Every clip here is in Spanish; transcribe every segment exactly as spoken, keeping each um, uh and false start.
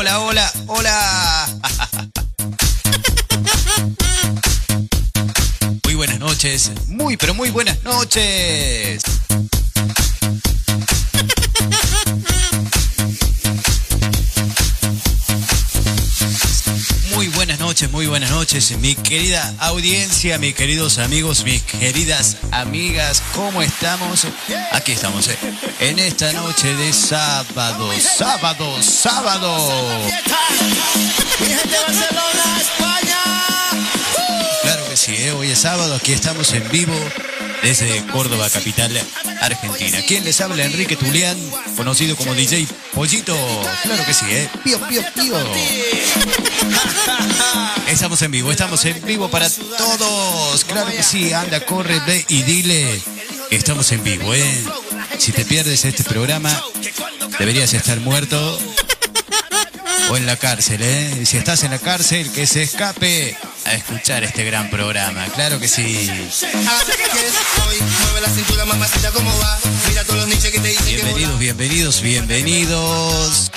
Hola, hola, hola. Muy buenas noches, muy pero muy buenas noches. Muy buenas noches, muy buenas noches, mi querida audiencia, mis queridos amigos, mis queridas amigas, ¿cómo estamos? Aquí estamos, eh, en esta noche de sábado, sábado, sábado. Claro que sí, eh, hoy es sábado, aquí estamos en vivo desde Córdoba, capital argentina. ¿Quién les habla? Enrique Tulián, conocido como D J Pollito. Claro que sí, ¿eh? Pío, pío, pío. Estamos en vivo, estamos en vivo para todos. Claro que sí, anda, corre, ve y dile que estamos en vivo, ¿eh? Si te pierdes este programa, deberías estar muerto o en la cárcel, ¿eh? Si estás en la cárcel, que se escape a escuchar este gran programa. Claro que sí. Bienvenidos, bienvenidos, bienvenidos.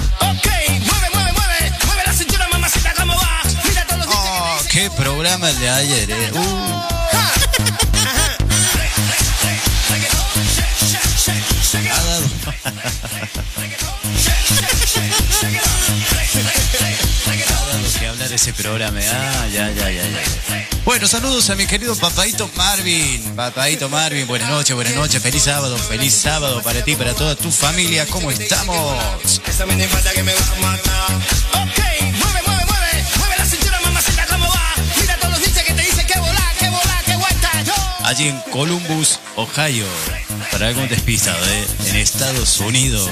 Oh, qué programa el de ayer, ¿eh? Uh. Ha dado... que hablar de ese programa. Ah, ya, ya, ya, ya. Bueno, saludos a mi querido papadito Marvin. Papadito Marvin, buenas noches, buenas noches. Feliz sábado, feliz sábado para ti, para toda tu familia. ¿Cómo estamos? Esa minifalda que me va a matar. Ok, mueve, mueve, mueve. Mueve la cintura, mamacita, ¿cómo va? Mira a todos los dichos que te dicen que volá, que volá, que vuelta. Allí en Columbus, Ohio. Para algún despistado, ¿eh? En Estados Unidos.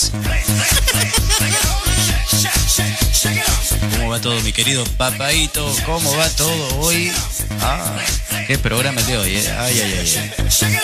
¿Cómo va todo, mi querido papadito? ¿Cómo va todo hoy? Ah, qué programa el de hoy, ¿eh? Ay, ay, ay, ay.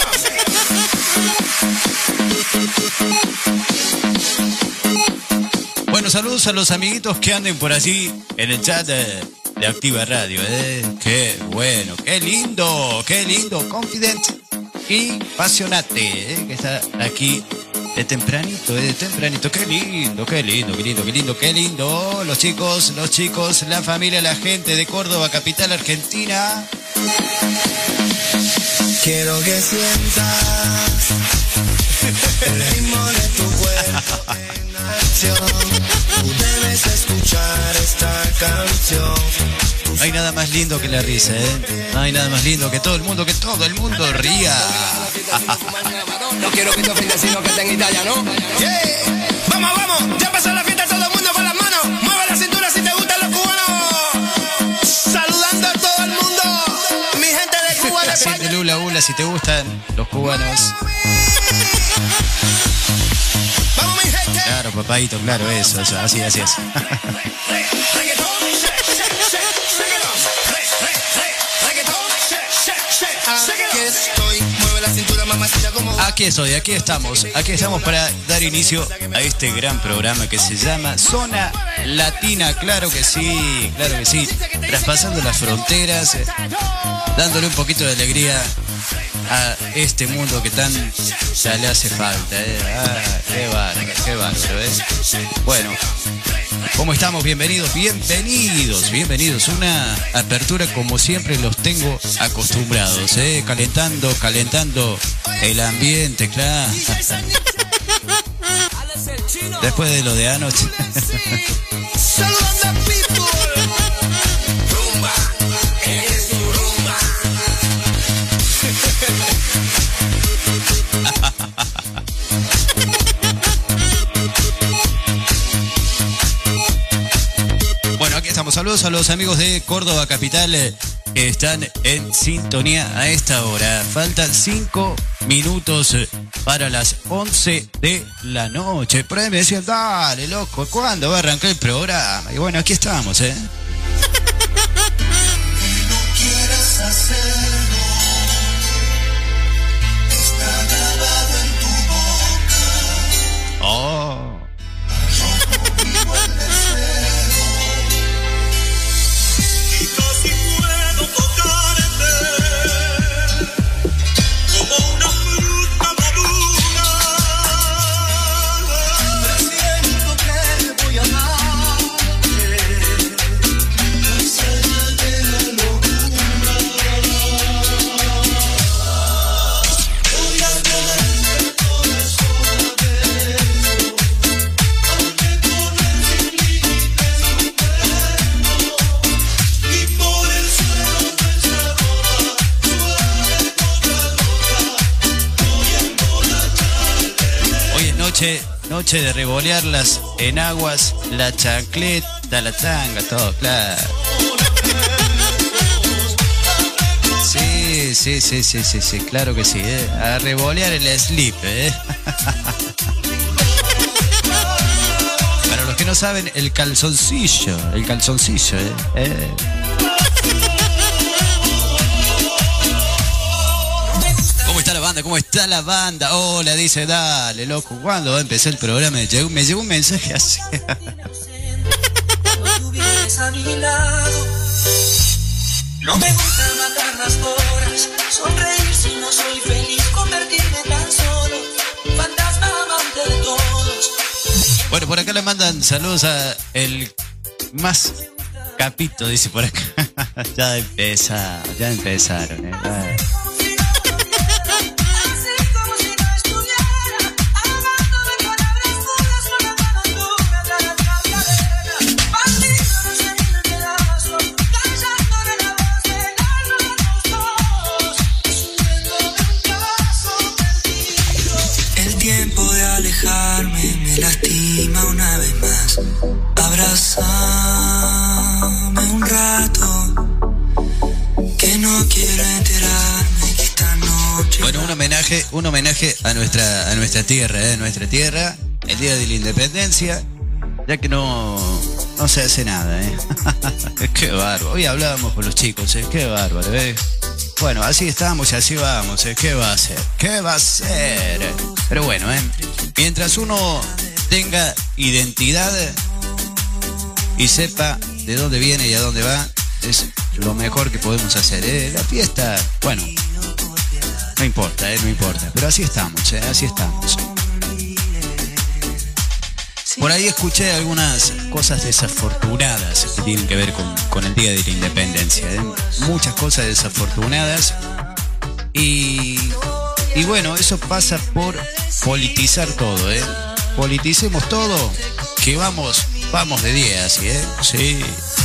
Bueno, saludos a los amiguitos que anden por allí en el chat de, de Activa Radio, ¿eh? Qué bueno, qué lindo, qué lindo. Confident y Pasionate, ¿eh? Que está aquí de tempranito, ¿eh? De tempranito. Qué lindo, qué lindo, qué lindo, qué lindo, qué lindo. Los chicos, los chicos, la familia, la gente de Córdoba, capital argentina. Quiero que sientas el ritmo de tu cuerpo en acción. Tú debes escuchar esta canción. No hay nada más lindo que la risa, ¿eh? No hay nada más lindo que todo el mundo, que todo el mundo ría. No quiero que te ofendas, sino que esté en Italia, ¿no? Yeah. Vamos, vamos, ya empezó la fiesta, todo el mundo con las manos. Mueve la cintura si te gustan los cubanos. Saludando a todo el mundo, mi gente de Cuba, de España. Siente Lula, Ula, si te gustan los cubanos. Vamos, mi gente. Claro, papadito, claro, eso, eso, así, así es. Aquí estoy, aquí estamos, aquí estamos para dar inicio a este gran programa que se llama Zona Latina. Claro que sí, claro que sí, traspasando las fronteras, eh, dándole un poquito de alegría a este mundo que tan ya le hace falta, eh. Ah, qué bárbaro, qué bárbaro, eh. Bueno, ¿cómo estamos? Bienvenidos, bienvenidos, bienvenidos. Una apertura como siempre los tengo acostumbrados, ¿eh? Calentando, calentando el ambiente, claro. Después de lo de anoche. Bueno, aquí estamos. Saludos a los amigos de Córdoba Capital eh, que están en sintonía a esta hora. Faltan cinco minutos eh, para las once de la noche. Por ahí me decían, dale, loco, ¿cuándo va a arrancar el programa? Y bueno, aquí estamos, ¿eh? No quieras hacerlo, está grabado en tu boca. Oh. Y casi puedo tocarte como una fruta madura. Presiento que voy a dar noche de revolearlas en aguas, la chancleta, la tanga, todo, claro. Sí, sí, sí, sí, sí, sí, claro que sí, ¿eh? A revolear el slip, ¿eh? Para los que no saben, el calzoncillo, el calzoncillo, ¿eh? ¿Eh? ¿Cómo está la banda? ¿Cómo está la banda? Hola, dice, dale, loco, ¿cuándo va a empezar el programa? Me llegó, me llegó un mensaje así. No me gusta matar las horas, sonreír si no soy feliz, convertirme tan solo, fantasma amante de todos. Bueno, por acá le mandan saludos a el más capito, dice por acá. Ya empezaron, ya empezaron, ¿eh? Ay. Me lastima una vez más. Abrázame un rato, que no quiero enterarme que esta noche. Bueno, un homenaje, un homenaje a nuestra, a nuestra tierra, ¿eh? Nuestra tierra, el día de la independencia, ya que no, no se hace nada, ¿eh? Qué bárbaro. Hoy hablábamos con los chicos, ¿eh? Qué bárbaro, ¿eh? Bueno, así estamos y así vamos, ¿eh? ¿Qué va a hacer? ¿Qué va a hacer? Pero bueno, ¿eh? Mientras uno tenga identidad y sepa de dónde viene y a dónde va, es lo mejor que podemos hacer, ¿eh? La fiesta, bueno, no importa, ¿eh? No importa. Pero así estamos, ¿eh? Así estamos. Por ahí escuché algunas cosas desafortunadas que tienen que ver con, con el Día de la Independencia, ¿eh? Muchas cosas desafortunadas. Y, y bueno, eso pasa por politizar todo, ¿eh? Politicemos todo, que vamos, vamos de diez, así, ¿eh? Sí.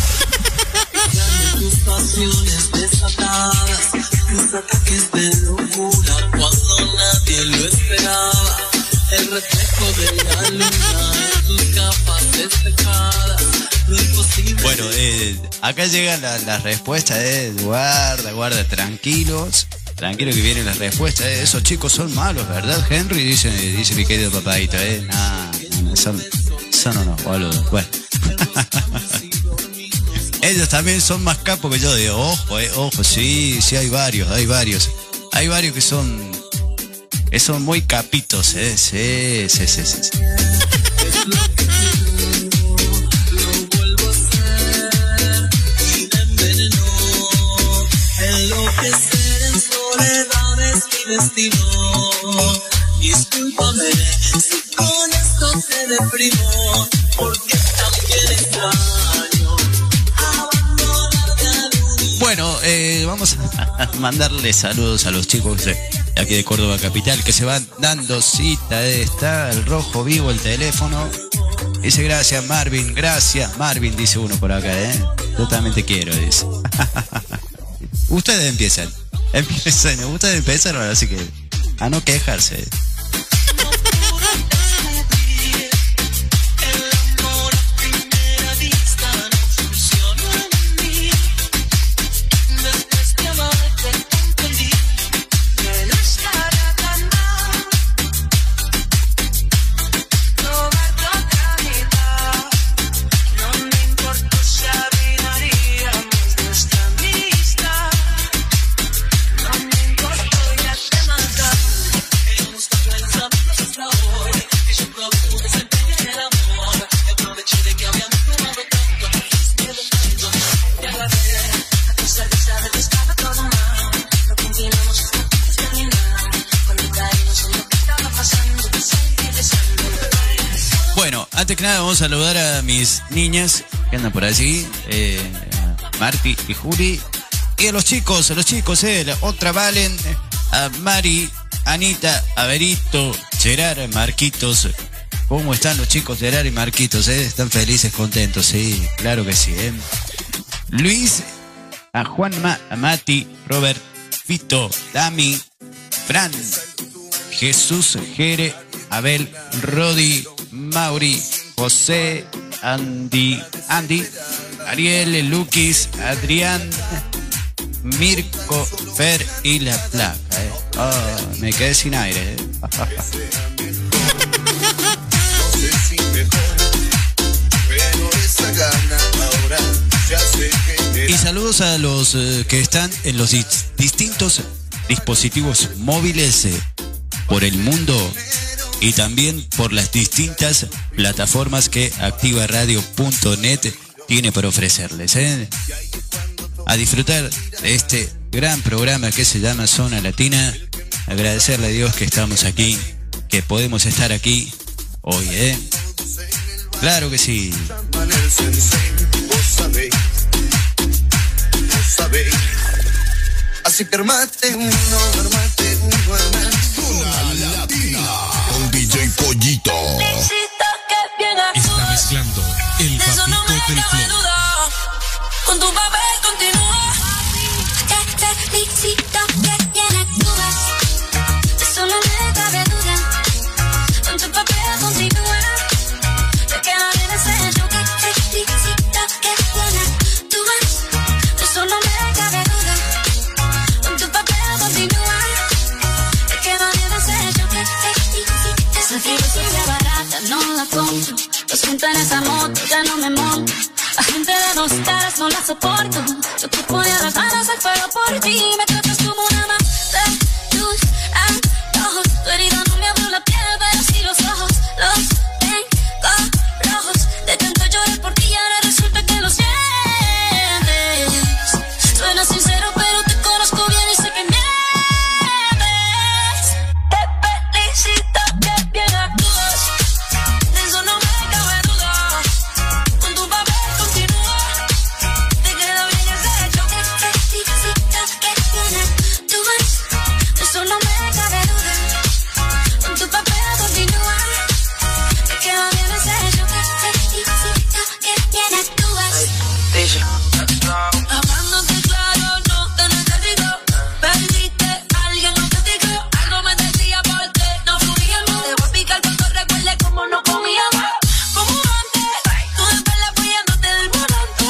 Tus pasiones desatadas, tus ataques de locura, cuando nadie lo esperaba. El reflejo de la luna en tus capas despejadas, lo imposible. Bueno, eh, acá llegan las la respuestas, eh. Guarda, guarda, tranquilos. Tranquilo que vienen las respuestas, eh. Esos chicos son malos, ¿verdad, Henry? Dice, dice mi querido papadito, eh. Nah, nah, son, son o no, boludo. Bueno. Ellos también son más capos que yo, digo, ojo, eh, ojo, sí, sí hay varios, hay varios. Hay varios que son. Que son muy capitos, ¿eh? Sí, sí, sí, sí. sí. Discúlpame si con esto te deprimo, porque también extraño abandonarte a mí. Bueno, eh, vamos a mandarle saludos a los chicos de aquí de Córdoba Capital que se van dando cita. Eh. Está el rojo vivo el teléfono. Dice gracias Marvin, gracias Marvin, dice uno por acá, ¿eh? Yo también te quiero, dice. Ustedes empiezan, empiezan, ustedes empezaron, así que a no quejarse. Antes que nada vamos a saludar a mis niñas que andan por allí, eh, a Marti y Juli, y a los chicos, a los chicos, eh, la otra Valen, a Mari, Anita, Averito, Gerard, Marquitos. ¿Cómo están los chicos Gerard y Marquitos? Eh? ¿Están felices, contentos? Sí, claro que sí. Eh. Luis, a Juanma, a Mati, Robert, Fito, Dami, Fran, Jesús, Jere, Abel, Rodi, Mauri, José, Andy, Andy, Ariel, Luquis, Adrián, Mirko, Fer y La Placa. Eh. Oh, me quedé sin aire. Eh. Y saludos a los eh, que están en los dis distintos dispositivos móviles eh, por el mundo y también por las distintas plataformas que activa radio punto net tiene para ofrecerles. ¿eh? A disfrutar de este gran programa que se llama Zona Latina. Agradecerle a Dios que estamos aquí, que podemos estar aquí hoy. ¿eh? Claro que sí. Así que armate uno, armate uno, Zona Latina con D J Pollito. Está mezclando el papito del flow. Con tu papel continúa. Te felicito que bien actúas. Eso no me cabe duda. Con tu papel continúa. Te queda bien ese show. Te felicito que bien actúas. Eso no me cabe duda. Con tu papel continúa. Te queda bien ese show. Te felicito. Esa filosofía barata no la compro. Lo siento en esa moto, ya no me monto. La gente de dos caras no la soporto. Yo te ponía las manos al fuego por ti. Me tratas como una más de tus antojos. Tu herida no me abrió la piel, pero sí los ojos. Los tengo rojos. De tanto llorar por ti y ahora resulta que lo sientes. Suena sincero, pero te conozco bien y sé que mientes. Te felicito que bien actúas. De eso no me cabe duda. Con tu papel continúa. Te queda bien ese hecho. Te felicito que bien actúas. De eso no me cabe duda. Con tu papel continúa. Te queda bien ese hecho. Te felicito que bien actúas. Hablándote claro, no te necesito. Perdiste a alguien, no te digo. Algo me decía porque no fluíamos. Te voy a picar cuando recuerde cómo no comíamos. Como antes, tú después apoyándote del volante.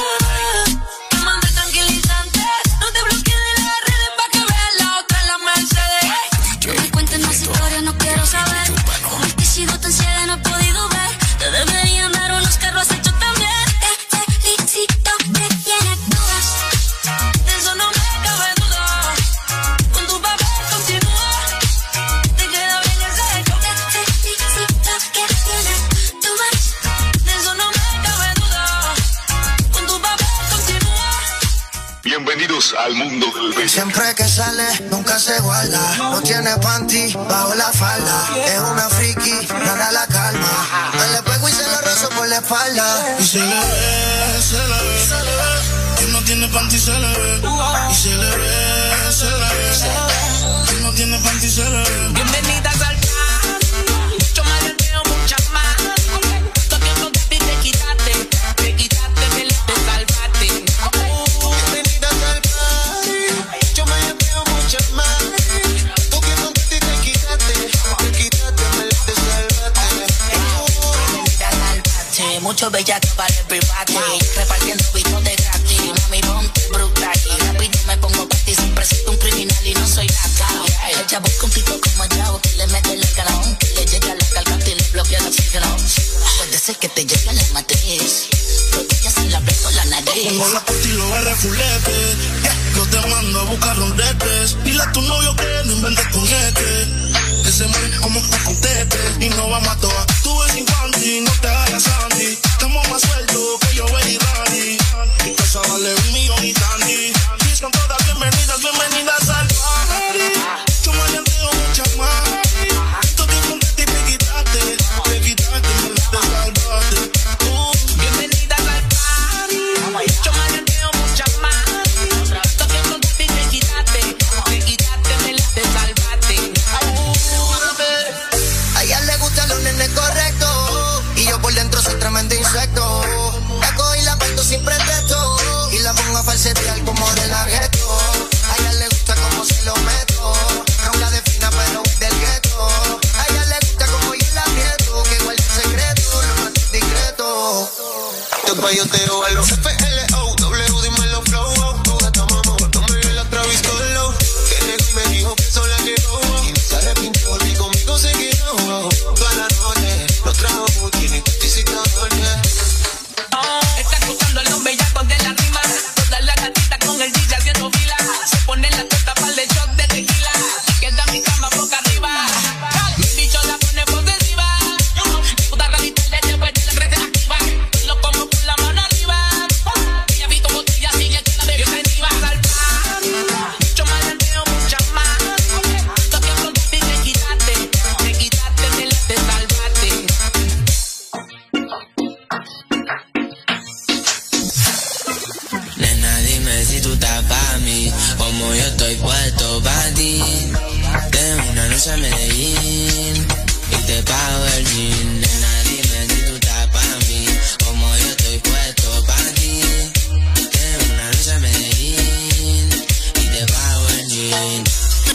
Te mandé tranquilizante. No te bloquees de las redes pa' que veas la otra en la Mercedes. No me cuentes más historias, no quiero saber. Cómo es que he sido tan ciega, no he podido ver. Te deberían dar unos carros hechos también. Te felicito que bien actúas. De eso no me cabe duda. Con tu papel continúa. Te queda bien ese hecho. Te felicito que bien actúas. De eso no me cabe duda. Con tu papel continúa. Bienvenidos al mundo del beso. Siempre que sale, nunca se guarda. No tiene panty bajo la falda. Es una friki, nada la calma. Me le pego y se lo rozo por la espalda. Y se le ve, se le ve, se le ve. Que no tiene panty se le ve. Y se le ve, se le ve. Que no tiene panty se le ve. Bienvenidas al plan. Yo me deseo muchas más. Todo tiempo que a ti te quitaste. Te quitaste, me te salvaste. Bienvenidas al party. Yo me deseo muchas más. Tú que no te te quitaste. Te quitaste, me te salvaste. Bienvenidas al party. Mucho bellaco para everybody. Repartiendo bichos de gratis. Mami, ponte brutal. Rápido me pongo para ti. Siempre siento un criminal y no soy nada. El chavo con pico como yo. Que le mete el canón. Que le llega la garganta y le bloquea el oxígeno. Puede ser que te llegue a la matriz. Rodillas en la brecha con la nariz. Tengo la puta y lo agarré fulete. Yo te mando a buscar rondetes. Dile a tu novio que no inventes con este. Que se muere como un contete. Y no vamos a toa. Tú eres infantil, no te hagas Sandy. Estamos más sueltos que yo, Betty Randy. Mi casa vale un millón y tandy. Y son todas bienvenidas, bienvenidas al party. Yo me llanteo muchas más. Tú te contaste y te quitaste. Te quitaste, me te salvaste. Bienvenidas al party. Yo me deseo muchas más. Todo tiempo que a ti te quitaste. Te quitaste, me te salvaste. A ella le gustan los nenes correctos. Y yo por dentro soy tremendo. el payoteo a los F L O, W, dime los flow. Tu gata mamá, cuando me vio la Travis Scott. Que negó y me dijo que sola llegó. Y no se arrepintió y conmigo se quedó. Toda la noche, nos trajo Gucci y visitadores. Está escuchando el nombre ya con de la rima. Todas las gatitas con el D J haciendo fila. Se pone la torta para el shot de tequila. Queda mi cama boca arriba. Mi bicho la pone posesiva. Puta radita le llevo de la red activa. Lo como con la mano arriba. Ella vi como botella sigue que la bebé prendida. Mucho malanteo, mucha más. Toque con ti te quitaste. Te quitaste, me la te salvaste. Nena, dime si tú estás pa' mí, como yo estoy puesto pa' ti. Tengo una noche a Medellín y te pago el jean. Nena, dime si tú estás pa' mí, como yo estoy puesto pa' ti. Tengo una noche a Medellín y te pago el jean.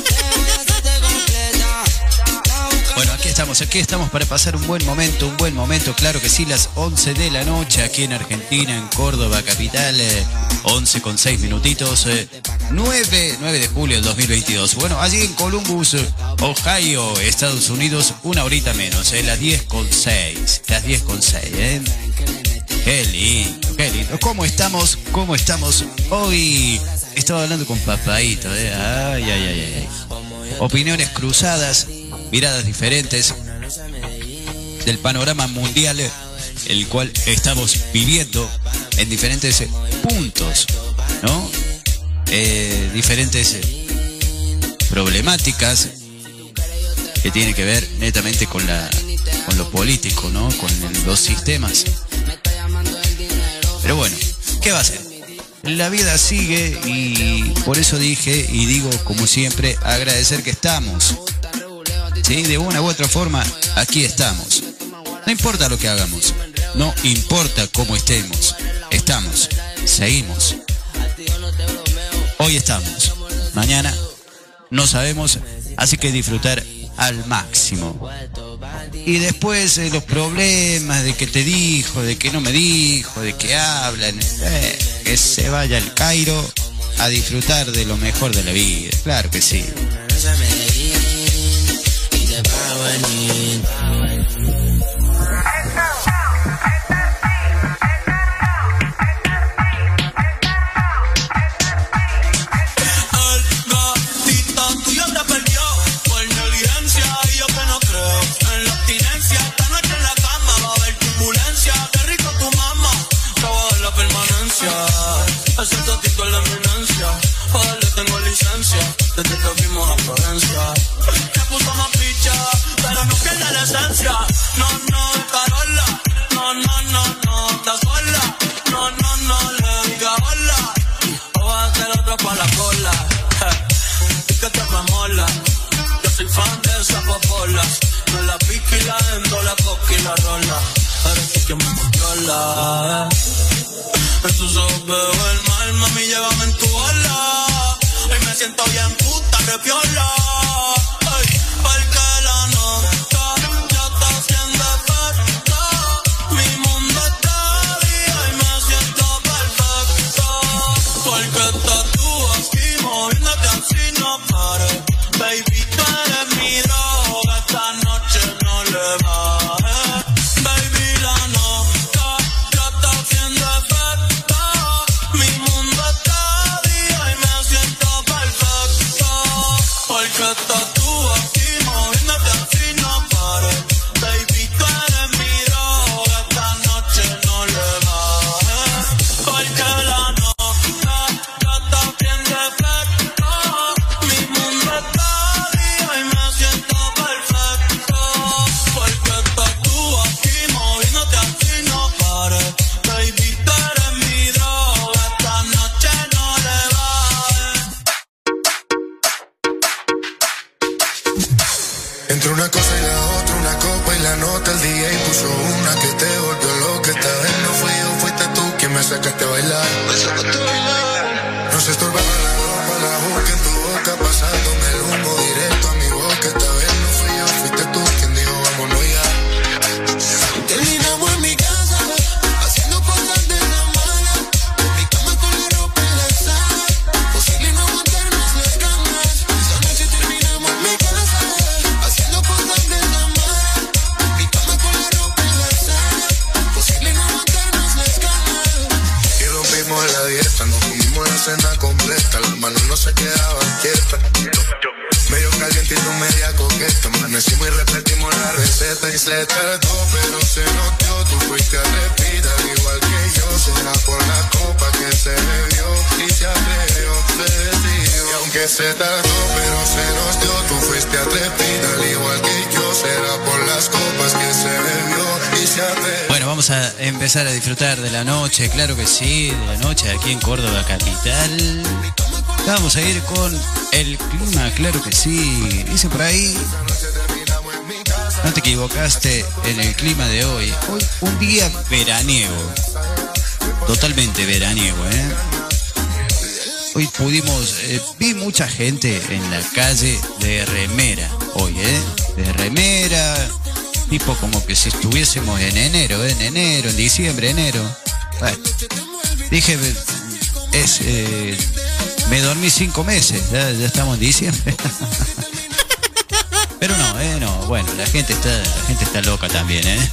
Bueno, aquí estamos, aquí estamos para pasar un buen momento, un buen momento, claro que sí, las once de la noche aquí en Argentina, en Córdoba, capital, eh, once con seis minutitos, eh, nueve de julio del dos mil veintidós. Bueno, allí en Columbus, Ohio, Estados Unidos, una horita menos, eh, las diez con seis, las diez con seis, ¿eh? Qué lindo, qué lindo. ¿Cómo estamos? ¿Cómo estamos? Hoy estaba hablando con Papaito, ¿eh? Ay, ay, ay, ay. Opiniones cruzadas, miradas diferentes del panorama mundial, el cual estamos viviendo en diferentes puntos, ¿no? Eh, diferentes problemáticas que tienen que ver netamente con la con lo político, ¿no? Con el, los sistemas. Pero bueno, ¿qué va a ser? La vida sigue y por eso dije y digo como siempre agradecer que estamos. Sí, de una u otra forma, aquí estamos. No importa lo que hagamos, no importa cómo estemos, estamos, seguimos. Hoy estamos, mañana no sabemos, así que disfrutar al máximo. Y después eh, los problemas de que te dijo, de que no me dijo, de que hablan, eh, que se vaya al Cairo a disfrutar de lo mejor de la vida, claro que sí. Hace tantito en la eminencia, joder, le tengo licencia, desde que vimos a Florencia. Me puso más picha, pero no pierde la esencia. No, no, es Carola, no, no, no, no, está sola. No, no, no, le diga hola, o va a hacer otra pa' la cola. Y que te me mola, yo soy fan de esas popolas. No la pique y la endo, la coca y la rola. Eres tú quien me controla. En tus ojos veo el mal, mami, llévame en tu ola. Hoy me siento bien puta, repiola. Ay, porque la nota ya está haciendo efecto. Mi mundo está día y me siento perfecto. Porque estás tú aquí moviéndote así, no pares. Baby, tú eres mi droga, esta noche no le bajes. Baby, la nota ya está haciendo efecto. Porque estás tú aquí moviéndote así, no pares. Baby, tú eres mi droga, esta noche no le bajes. Porque la nota ya está haciendo efecto. Mi mundo está día y me siento perfecto. Porque estás tú aquí moviéndote así, no pares. Baby, tú eres mi droga, esta noche no le bajes. Entre una cosa y la otra, una copa y la nota, el D J puso una que te volvió loca. Esta vez no fui yo, fuiste tú quien me sacaste a bailar. Me sacaste a bailar. No se estorbaba la ropa, la boca en tu boca, pasándome el humo directo a mi boca. Esta vez no fui yo, fuiste tú quien dijo vámonos ya. Terminamos en mi casa, haciendo cosas de a dieta. Nos comimos la cena completa, las manos no se quedaban quietas. Medio calientito, media coqueta. Amanecimos y repetimos la receta. Y se tardó, pero se notó. Tú fuiste a repetir, al igual que yo. Será por la copa que se bebió y se atrevió, se decidió. Y aunque se tardó, pero se nos dio. Tú fuiste a repetir, al igual que yo. Será por las copas que se bebió y se atrevió. Bueno, vamos a empezar a disfrutar de la noche, claro que sí, de la noche aquí en Córdoba capital. Vamos a ir con el clima, claro que sí. Dice por ahí, no te equivocaste en el clima de hoy. Hoy un día veraniego, totalmente veraniego, ¿eh? Hoy pudimos, eh, vi mucha gente en la calle de remera hoy, ¿eh? De remera, tipo como que si estuviésemos en enero, ¿eh? En enero, en diciembre, enero. Bueno, dije, es... Eh, me dormí cinco meses, ya, ya estamos en diciembre. Pero no, eh, no, bueno, la gente está, la gente está loca también, eh.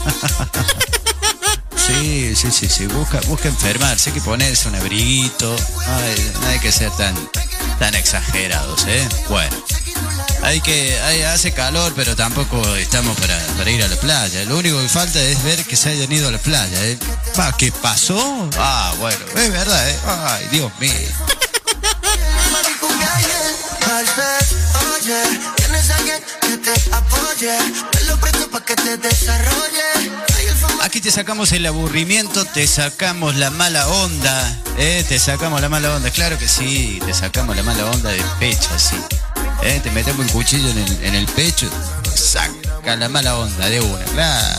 Sí, sí, sí, sí, busca, busca enfermarse, hay que ponerse un abriguito, no hay, no hay que ser tan, tan exagerados, eh. Bueno, hay que, hay, hace calor, pero tampoco estamos para, para ir a la playa. Lo único que falta es ver que se hayan ido a la playa, eh. Ah, ¿qué pasó? Ah, bueno, es verdad, eh. Ay, Dios mío. Oye, tienes alguien que te apoye, te lo presto para que te desarrolle. Aquí te sacamos el aburrimiento, te sacamos la mala onda, eh, te sacamos la mala onda, claro que sí, te sacamos la mala onda de pecho, así, eh, te metemos el cuchillo en el, en el pecho, saca la mala onda de una, claro.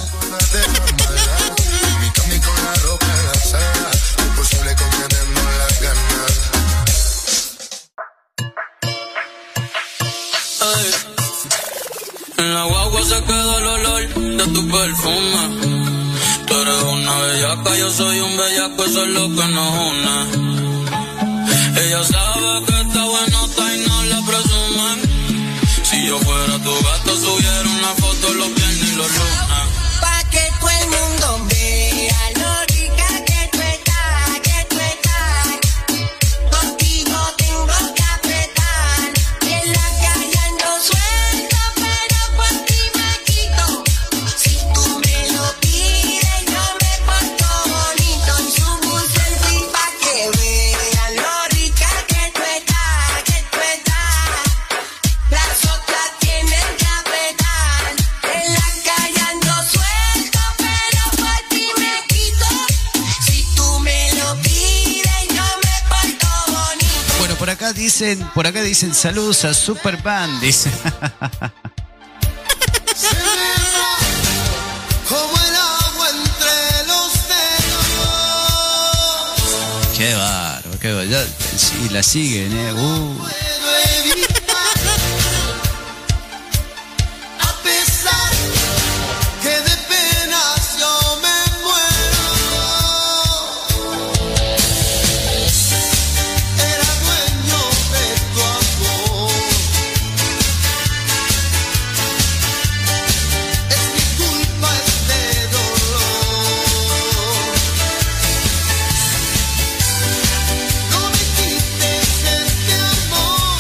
En la guagua se queda el olor de tu perfume. Tú eres una bellaca, yo soy un bellaco, eso es lo que nos une. Ella sabe que está buenota y no la presumen. Si yo fuera tu gato, subiera una foto los viernes y los lunes. Pa' que todo el mundo vea lo rica que tú estás, que tú estás. Contigo tengo que apretar. Y en la calle ando suelta, pero por ti me quito. Si tú me lo pides, yo me porto bonito. Y subo un selfie pa' que vean lo rica que tú estás, que tú estás. Las otras tienen que apretar. En la calle ando suelto, pero por ti me quito. Si tú me lo pides, yo me porto bonito. Bueno, por acá dicen, por acá dicen saludos a Superband, dice. Como el agua entre los dedos. Qué bárbaro, qué bárbaro. Ya, sí, la siguen, eh. Uh. A pesar que de penas yo me muero, era dueño de tu amor. Es mi culpa este dolor. No me quites este amor.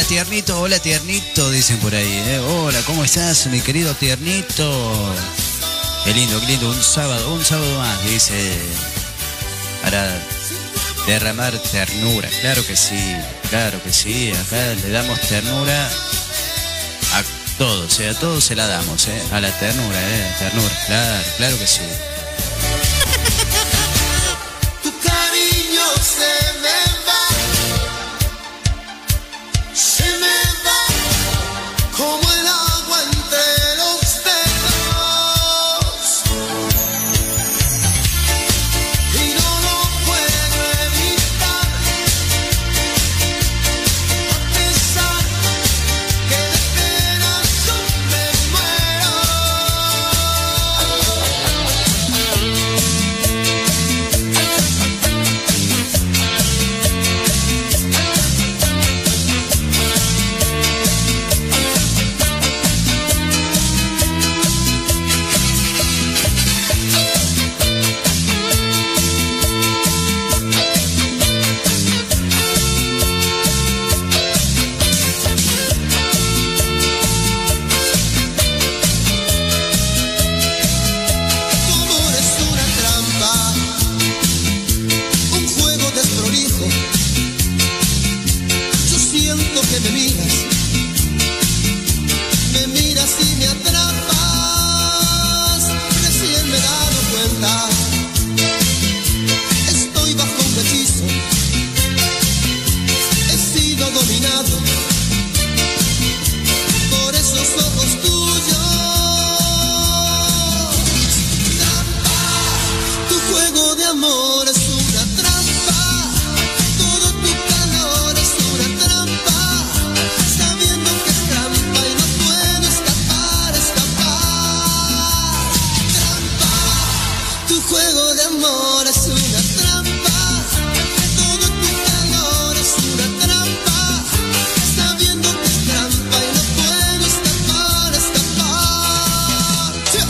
tiernito, hola tiernito, dicen por ahí. ¿eh? Hola, ¿cómo estás, mi querido tiernito? Qué lindo, qué lindo, un sábado, un sábado más, dice. Para derramar ternura, claro que sí, claro que sí. Acá le damos ternura a todos, ¿eh? A todos se la damos, ¿eh? A la ternura, ¿eh? Ternura, claro, claro que sí. Tu cariño se me va, se me va como el agua entre los dedos y no lo puedo evitar, a pesar que de penas yo me muero. Tu amor es una trampa, un juego desprolijo. Yo siento que me miras, me miras y me atrapas. Recién me he dado cuenta, estoy bajo un hechizo, he sido dominado por esos ojos tuyos. Trampa, tu juego de amor es una trampa, todo tu calor es una trampa, sabiendo que es trampa y no puedo escapar, escapar. Trampa, tu juego de amor es una trampa, todo tu calor es una trampa, sabiendo que es trampa y no puedo escapar, escapar. ¡Sí!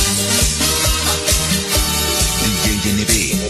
D J N B.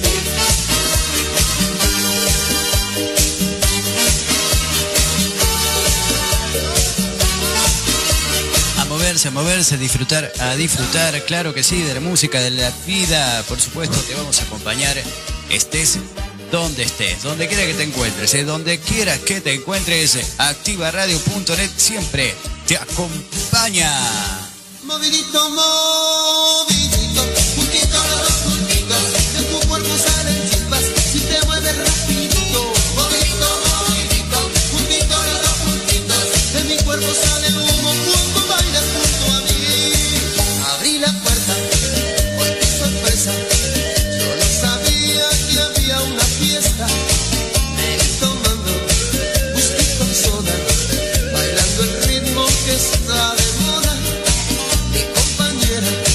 A moverse, a moverse, a disfrutar, a disfrutar, claro que sí, de la música, de la vida. Por supuesto, te vamos a acompañar, estés donde estés, donde quiera que te encuentres, ¿eh? Donde quiera que te encuentres, activa radio punto net siempre te acompaña. Movidito, movidito, juntito los dos juntitos, de tu cuerpo salen chispas si te mueves rapidito. Movidito, movidito, juntito los dos juntitos, de mi cuerpo sale humo cuando bailas junto a mí. Abrí la puerta, hoy qué sorpresa, yo no sabía que había una fiesta. Me vi tomando whisky con soda, bailando el ritmo que está de moda. Mi compañera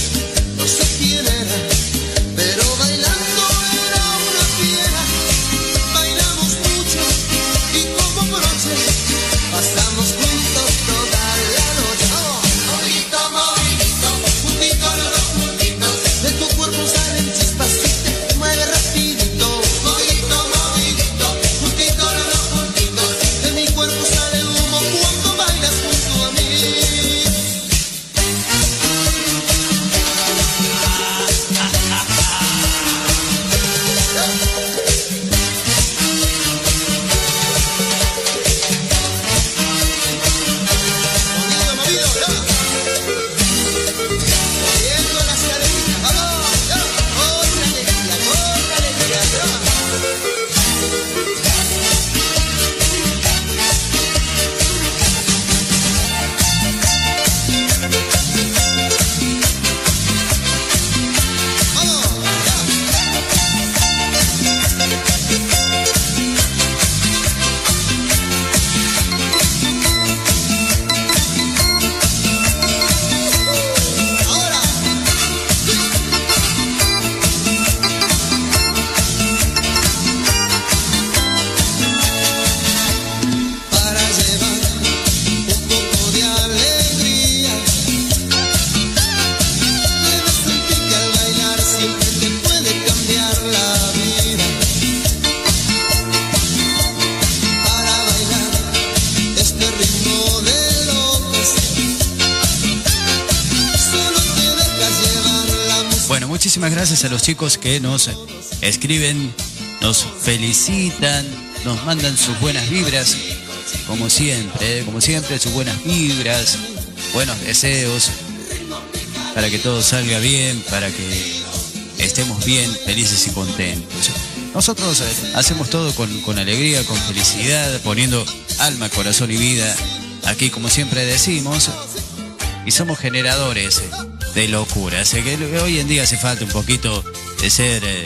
muchísimas gracias a los chicos que nos escriben, nos felicitan, nos mandan sus buenas vibras, como siempre, ¿eh? como siempre, sus buenas vibras, buenos deseos, para que todo salga bien, para que estemos bien, felices y contentos. Nosotros hacemos todo con, con alegría, con felicidad, poniendo alma, corazón y vida, aquí como siempre decimos, y somos generadores de locura. Así que hoy en día hace falta un poquito de ser eh,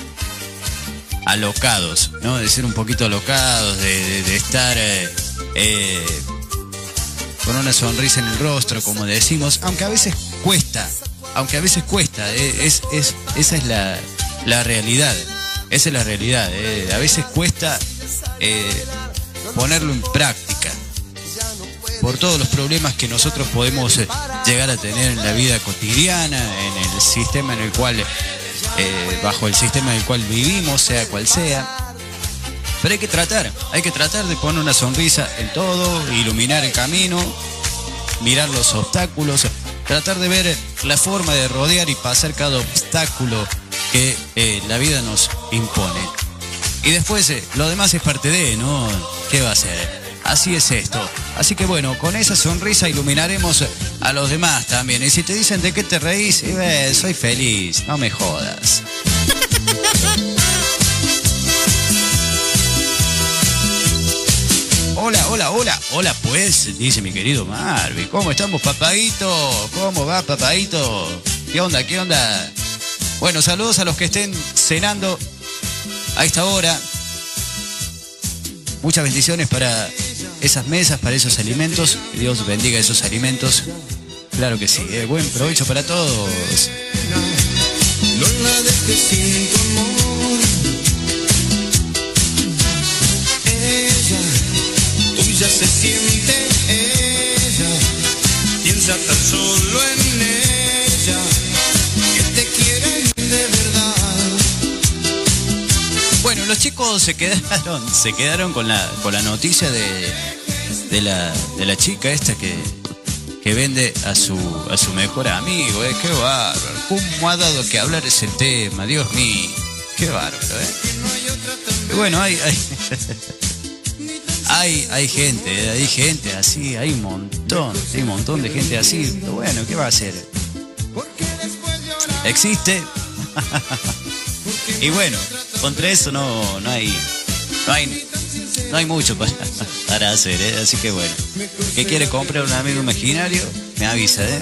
alocados, ¿no? De ser un poquito alocados, de, de, de estar eh, eh, con una sonrisa en el rostro, como decimos, aunque a veces cuesta, aunque a veces cuesta, eh, es, es, esa es la, la realidad. Esa es la realidad, eh. a veces cuesta eh, ponerlo en práctica por todos los problemas que nosotros podemos eh, llegar a tener en la vida cotidiana, en el sistema en el cual, eh, bajo el sistema en el cual vivimos, sea cual sea. Pero hay que tratar, hay que tratar de poner una sonrisa en todo, iluminar el camino, mirar los obstáculos, tratar de ver la forma de rodear y pasar cada obstáculo que eh, la vida nos impone. Y después eh, lo demás es parte de, ¿no? ¿Qué va a ser? Así es esto. Así que bueno, con esa sonrisa iluminaremos a los demás también. Y si te dicen de qué te reís, eh, soy feliz, no me jodas. Hola, hola, hola, hola pues, dice mi querido Marvin. ¿Cómo estamos, papadito? ¿Cómo va, papadito? ¿Qué onda, qué onda? Bueno, saludos a los que estén cenando a esta hora. Muchas bendiciones para esas mesas, para esos alimentos. Que Dios bendiga esos alimentos. Claro que sí, eh. Buen provecho para todos. No la dejes sin tu amor. Ella, tuya se siente ella. Piensa tan solo en ella, que te quiere de verdad. Bueno, los chicos se quedaron, se quedaron con la, con la noticia de, de la, de la chica esta que, que vende a su, a su mejor amigo, eh. Qué bárbaro. ¿Cómo ha dado que hablar ese tema? Dios mío. Qué bárbaro, eh. Y bueno, hay, hay, hay, hay gente, hay gente así, hay un montón, hay un montón de gente así. Pero bueno, ¿qué va a hacer? Existe. Y bueno, contra eso no, no hay, no hay, no hay mucho para, para hacer, ¿eh? Así que bueno, que quiere comprar un amigo imaginario, me avisa, ¿eh?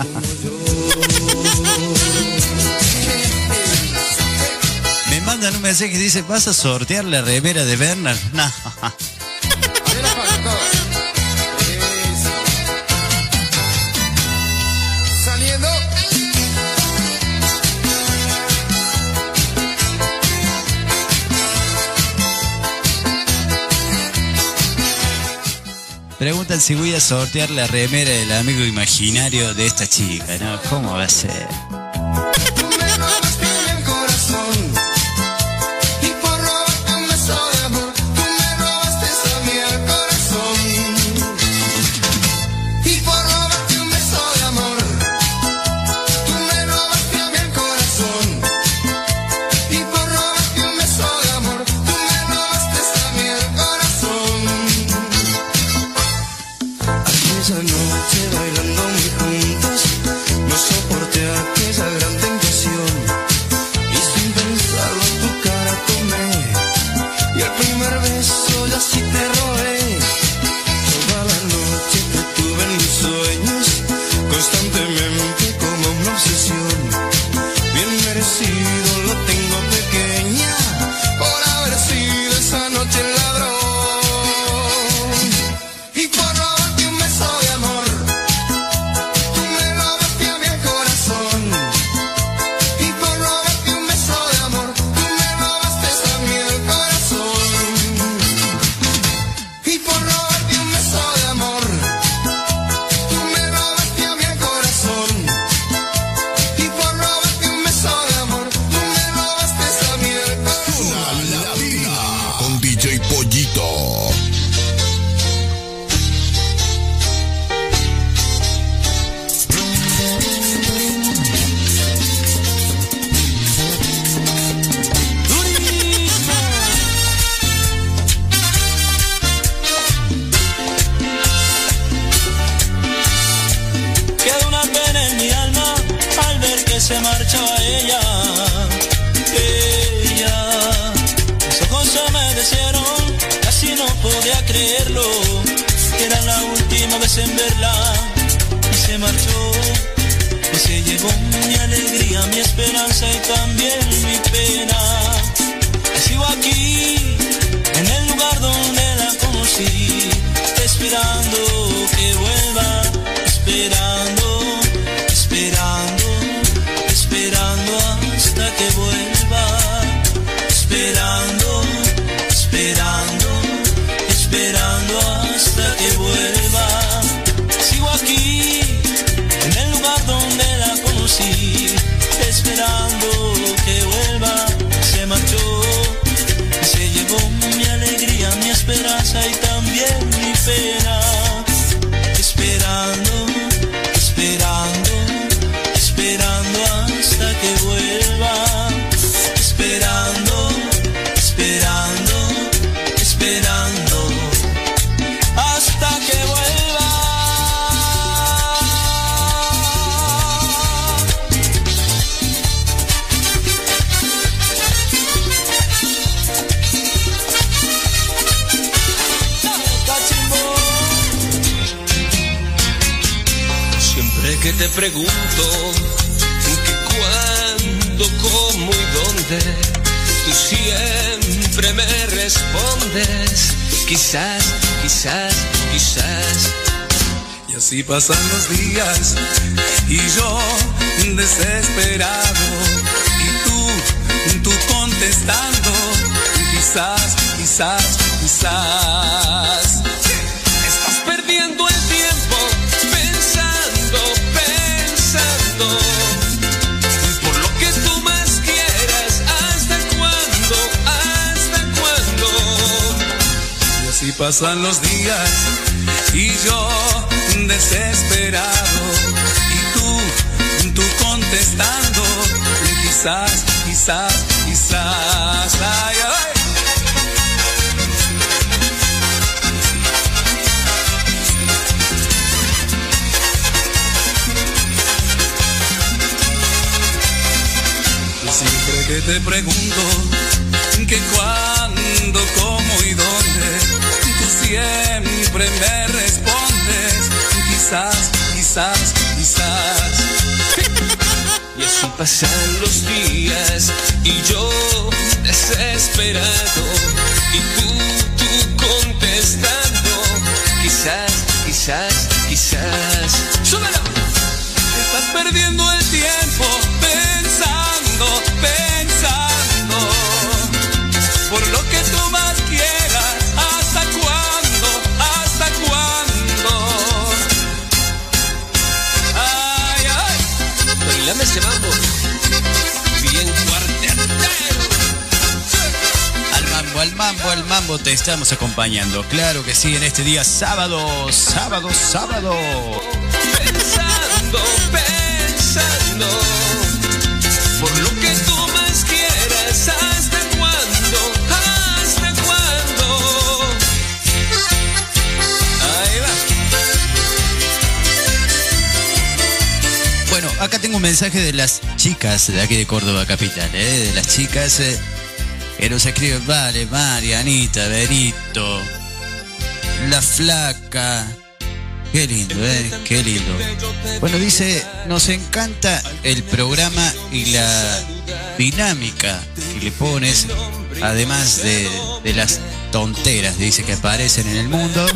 Me mandan un mensaje que dice, ¿vas a sortear la remera de Bernard? No. Saliendo. Preguntan si voy a sortear la remera del amigo imaginario de esta chica, ¿no? ¿Cómo va a ser? Tú me robaste el corazón, y por robarte un beso de amor, tú me robaste a mí el corazón. Y por robarte un beso de amor, tú me robaste a mí el corazón. Y por robarte un beso de amor, tú me robaste a mí el corazón. Aquella noche bailando muy juntos, no soporté aquella se marchaba ella, ella. Mis ojos se humedecieron, casi no podía creerlo. Era la última vez en verla y se marchó. Y se llevó mi alegría, mi esperanza y también mi pena. Y sigo aquí, en el lugar donde la conocí, esperando que vuelva, esperando, esperando, esperando hasta que vuelva, esperando, esperando, esperando hasta que vuelva. Sigo aquí, en el lugar donde la conocí, esperando que vuelva. Se marchó y se llevó mi alegría, mi esperanza y también mi pena. Esperando, esperando, esperando hasta que vuelva. Esperando, esperando, esperando hasta que vuelva. Siempre que te pregunto que cuándo, cómo y dónde, tú siempre me respondes quizás, quizás, quizás. Y así pasan los días y yo desesperado y tú, tú contestando quizás, quizás, quizás. Estás perdiendo el tiempo pensando, pensando por lo que tú más quieras. ¿Hasta cuándo? ¿Hasta cuándo? Y así pasan los días y yo desesperado y tú, tú contestando quizás, quizás, quizás. Ay, ay. Siempre que te pregunto que cuándo, cómo y dónde, tú siempre me respondes quizás, quizás, quizás. Y así pasan los días y yo desesperado y tú, tú contestando quizás, quizás, quizás. ¡Súbelo! Estás perdiendo el tiempo pensando, pensando por lo que tú más quieras. ¿Hasta cuándo? ¿Hasta cuándo? Ay, ay. Bailame ese mambo bien cuartetero. Al mambo, al mambo, al mambo te estamos acompañando. Claro que sí, en este día sábado, sábado, sábado. Pensando, pensando por lo que tú más quieras. ¿Hasta cuándo? ¿Hasta cuándo? Ahí va. Bueno, acá tengo un mensaje de las chicas de aquí de Córdoba Capital, ¿eh? De las chicas eh, que nos escriben: vale, Marianita, Berito, La Flaca. Qué lindo, ¿eh? Qué lindo. Bueno, dice, nos encanta el programa y la dinámica que le pones, además de, de las tonteras, dice, que aparecen en el mundo.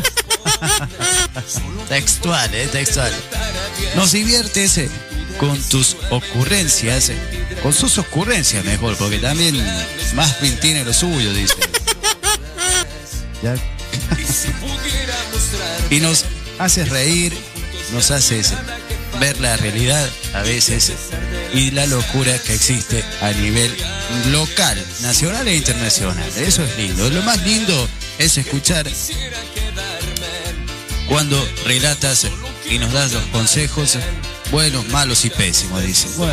Textual, ¿eh? Textual. Nos diviertes eh, con tus ocurrencias, eh, con sus ocurrencias mejor, porque también Maspin tiene lo suyo, dice. ¿Ya? Y nos haces reír, nos haces ver la realidad a veces y la locura que existe a nivel local, nacional e internacional. Eso es lindo. Lo más lindo es escuchar cuando relatas y nos das los consejos buenos, malos y pésimos, dice. Bueno.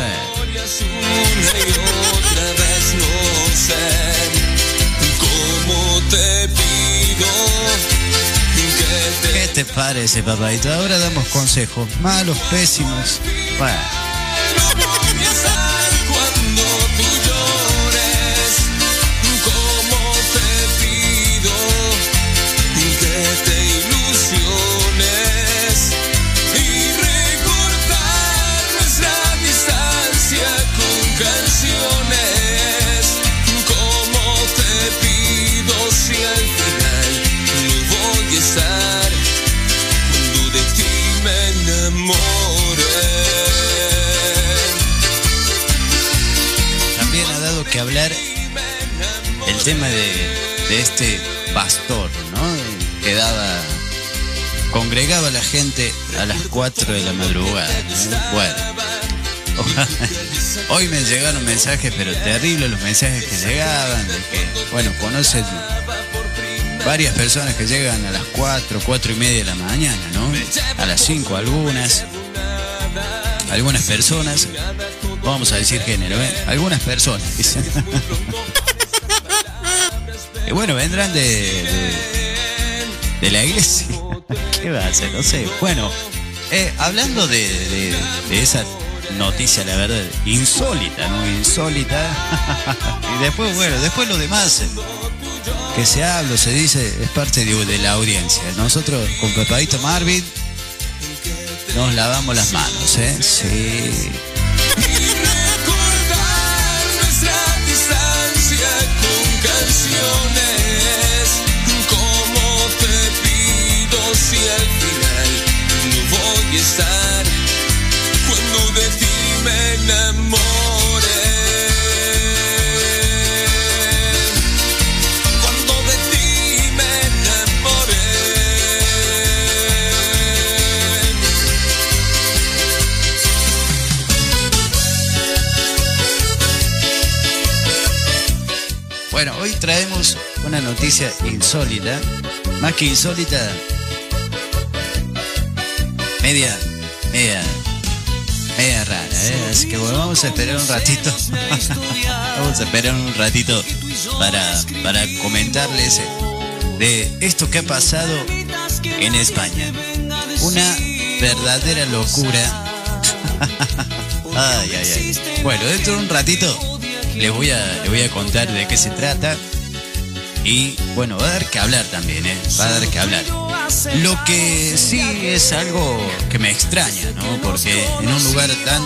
¿Qué te parece, papadito? Ahora damos consejos malos, pésimos. Bueno. al final no voy a estar cuando de ti me enamore. También ha dado que hablar el tema de, de este pastor, ¿no? Que daba, congregaba a la gente a las cuatro de la madrugada, ¿no? Bueno, hoy me llegaron mensajes, pero terribles los mensajes que llegaban, de que, bueno, conocen varias personas que llegan a las cuatro, cuatro y media de la mañana, ¿no? A las cinco algunas, algunas personas, vamos a decir género, ¿eh? Algunas personas, dicen. Y bueno, vendrán de, de, de la iglesia. ¿Qué va a hacer? No sé. Bueno, eh, hablando de, de, de esa noticia, la verdad, insólita, ¿no? Insólita. Y después, bueno, después lo demás eh, que se habla, se dice, es parte de, de la audiencia. Nosotros con Papadito Marvin nos lavamos las manos, ¿eh? Sí. Canciones, como te pido si al final no voy a estar cuando de ti me enamore, cuando de ti me enamore. Bueno, hoy traemos una noticia insólita, más que insólita, media, media, media rara, ¿eh? Así que bueno, vamos a esperar un ratito, vamos a esperar un ratito para, para comentarles de esto que ha pasado en España. Una verdadera locura. Ay, ay, ay. Bueno, dentro de un ratito les voy a, les voy a contar de qué se trata. Y bueno, va a dar que hablar también, ¿eh? Va a dar que hablar. Lo que sí es algo que me extraña, ¿no? Porque en un lugar tan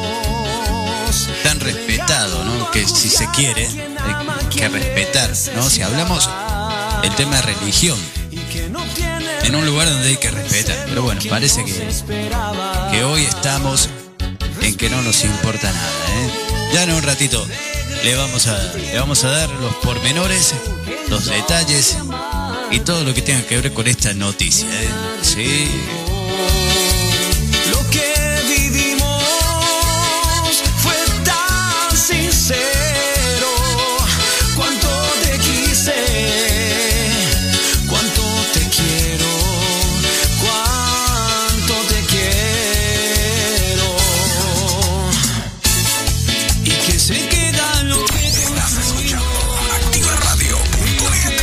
tan respetado, ¿no? Que si se quiere, hay que respetar, ¿no? Si hablamos del tema de religión, en un lugar donde hay que respetar. Pero bueno, parece que, que hoy estamos en que no nos importa nada, ¿eh? Ya en un ratito le vamos a, le vamos a dar los pormenores, los detalles y todo lo que tenga que ver con esta noticia, ¿eh? Sí. Lo que vivimos fue tan sincero. Cuánto te quise, cuánto te quiero, cuánto te quiero. Y que se queda lo que construimos. Activa Radio punto net.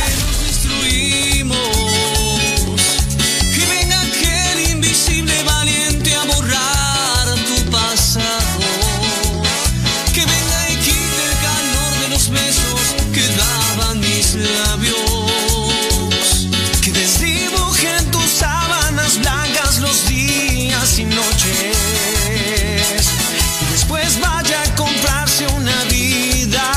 Que venga aquel invisible valiente a borrar tu pasado. Que venga y quite el calor de los besos que daban mis labios. Que desdibuje en tus sábanas blancas los días y noches. Y después vaya a comprarse una vida.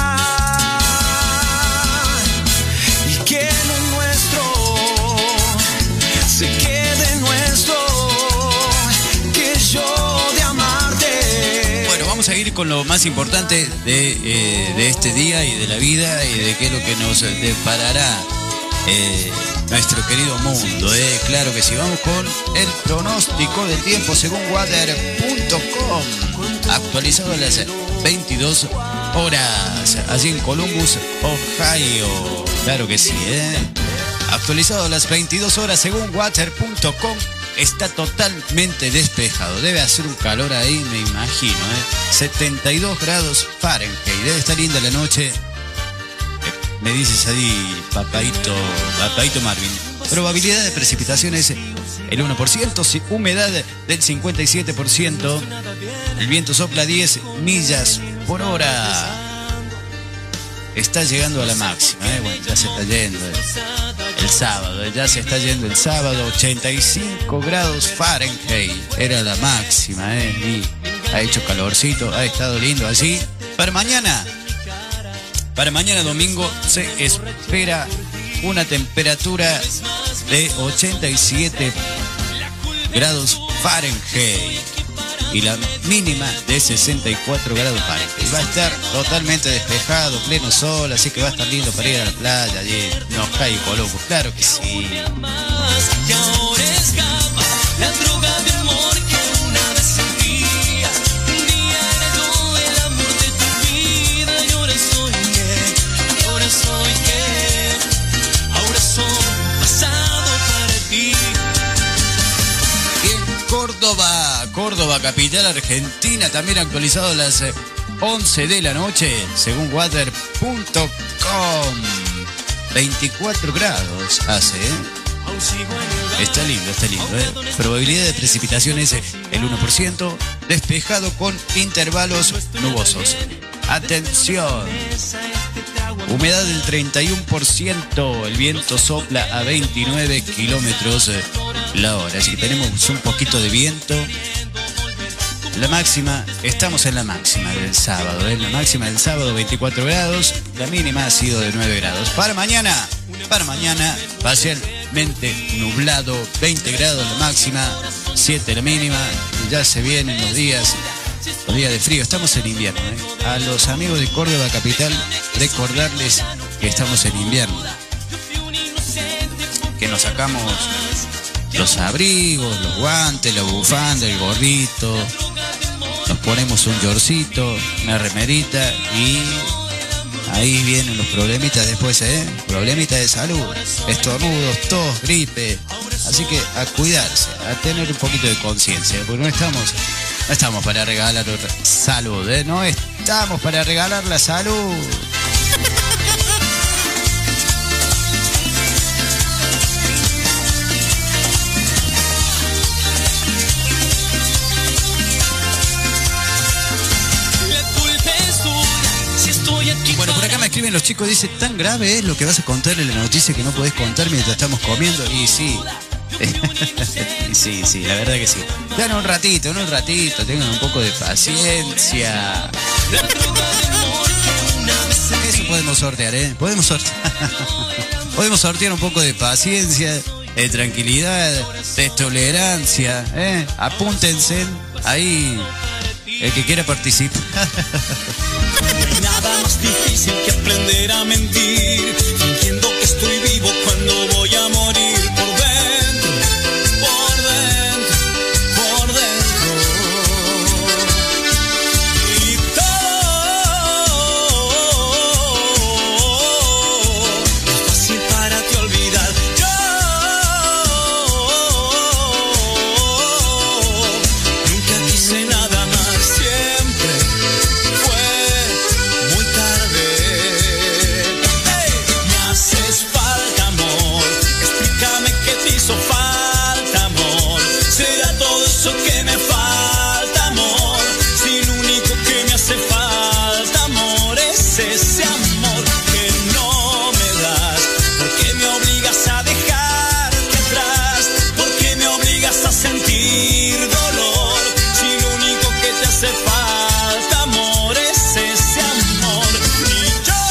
Y que lo nuestro se quede nuestro, que yo de amarte. Bueno, vamos a ir con lo más importante de, eh, de este día y de la vida y de qué es lo que nos deparará eh, nuestro querido mundo. Eh. Claro que sí, vamos con el pronóstico del tiempo según weather punto com, actualizado a las veintidós horas, allí en Columbus, Ohio. Claro que sí, ¿eh? Actualizado a las veintidós horas según weather punto com. Está totalmente despejado. Debe hacer un calor ahí, me imagino, ¿eh? setenta y dos grados Fahrenheit. Debe estar linda la noche. Eh, me dices ahí, papadito, papadito Marvin. Probabilidad de precipitaciones el uno por ciento, si- humedad del cincuenta y siete por ciento. El viento sopla diez millas por hora. Está llegando a la máxima, ¿eh? Bueno, ya se está yendo eh. el sábado, ya se está yendo el sábado, ochenta y cinco grados Fahrenheit, era la máxima, ¿eh? Y ha hecho calorcito, ha estado lindo así. Para mañana, para mañana domingo se espera una temperatura de ochenta y siete grados Fahrenheit y la mínima de sesenta y cuatro grados Fahrenheit. Va a estar totalmente despejado, pleno sol, así que va a estar lindo para ir a la playa allí, no cae Colombo, claro que sí. Y ahora escapa la droga de amor que una vez sentías. Un día era yo el amor de tu vida y ahora soy que, ahora soy que, ahora soy pasado para ti. Córdoba, Córdoba, capital argentina, también actualizado a las eh, once de la noche, según weather punto com. veinticuatro grados hace, ¿eh? Está lindo, está lindo, ¿eh? Probabilidad de precipitación es el uno por ciento, despejado con intervalos nubosos. Atención. Humedad del treinta y uno por ciento, el viento sopla a veintinueve kilómetros la hora, así que tenemos un poquito de viento. La máxima, estamos en la máxima del sábado, ¿eh? La máxima del sábado veinticuatro grados, la mínima ha sido de nueve grados. Para mañana, para mañana, parcialmente nublado, veinte grados la máxima, siete la mínima, ya se vienen los días. Los días de frío, estamos en invierno, ¿eh? A los amigos de Córdoba capital, recordarles que estamos en invierno, que nos sacamos los abrigos, los guantes, la bufanda, el gorrito, nos ponemos un yorcito, una remerita y ahí vienen los problemitas después, ¿eh? Problemitas de salud, estornudos, tos, gripe, así que a cuidarse, a tener un poquito de conciencia, porque no estamos... No estamos para regalar salud, ¿eh? No estamos para regalar la salud. Bueno, por acá me escriben los chicos, dice, tan grave es lo que vas a contar en la noticia que no podés contar mientras estamos comiendo. Y sí. Sí, sí, la verdad que sí. Dan un ratito, en un ratito, tengan un poco de paciencia. Eso podemos sortear, ¿eh? Podemos sortear. Podemos sortear un poco de paciencia, de tranquilidad, de tolerancia, ¿eh? Apúntense ahí, el que quiera participar. No hay nada más difícil que aprender a mentir, fingiendo que estoy vivo cuando voy a morir.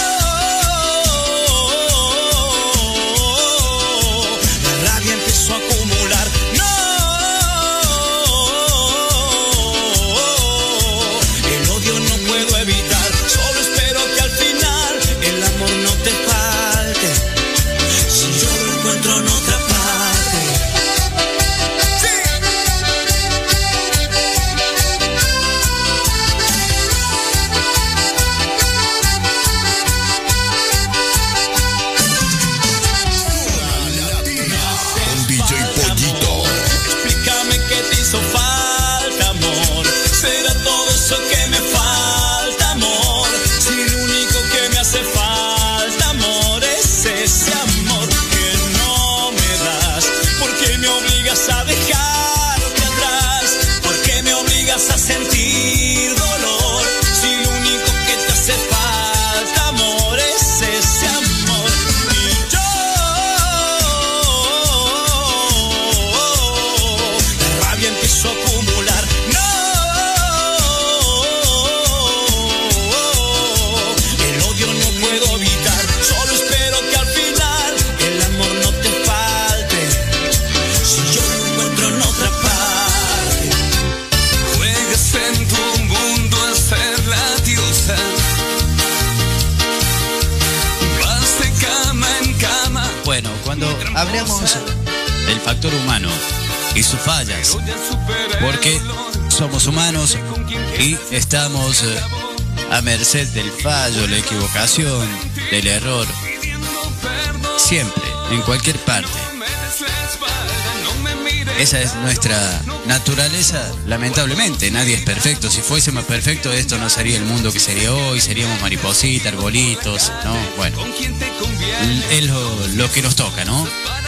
Empezó a cuando hablamos del factor humano y sus fallas, porque somos humanos y estamos eh, a merced del fallo, la equivocación, del error, siempre, en cualquier parte. Esa es nuestra naturaleza, lamentablemente. Nadie es perfecto. Si fuésemos perfectos, esto no sería el mundo que sería hoy. Seríamos maripositas, arbolitos, ¿no? Bueno, es lo, lo que nos toca, ¿no?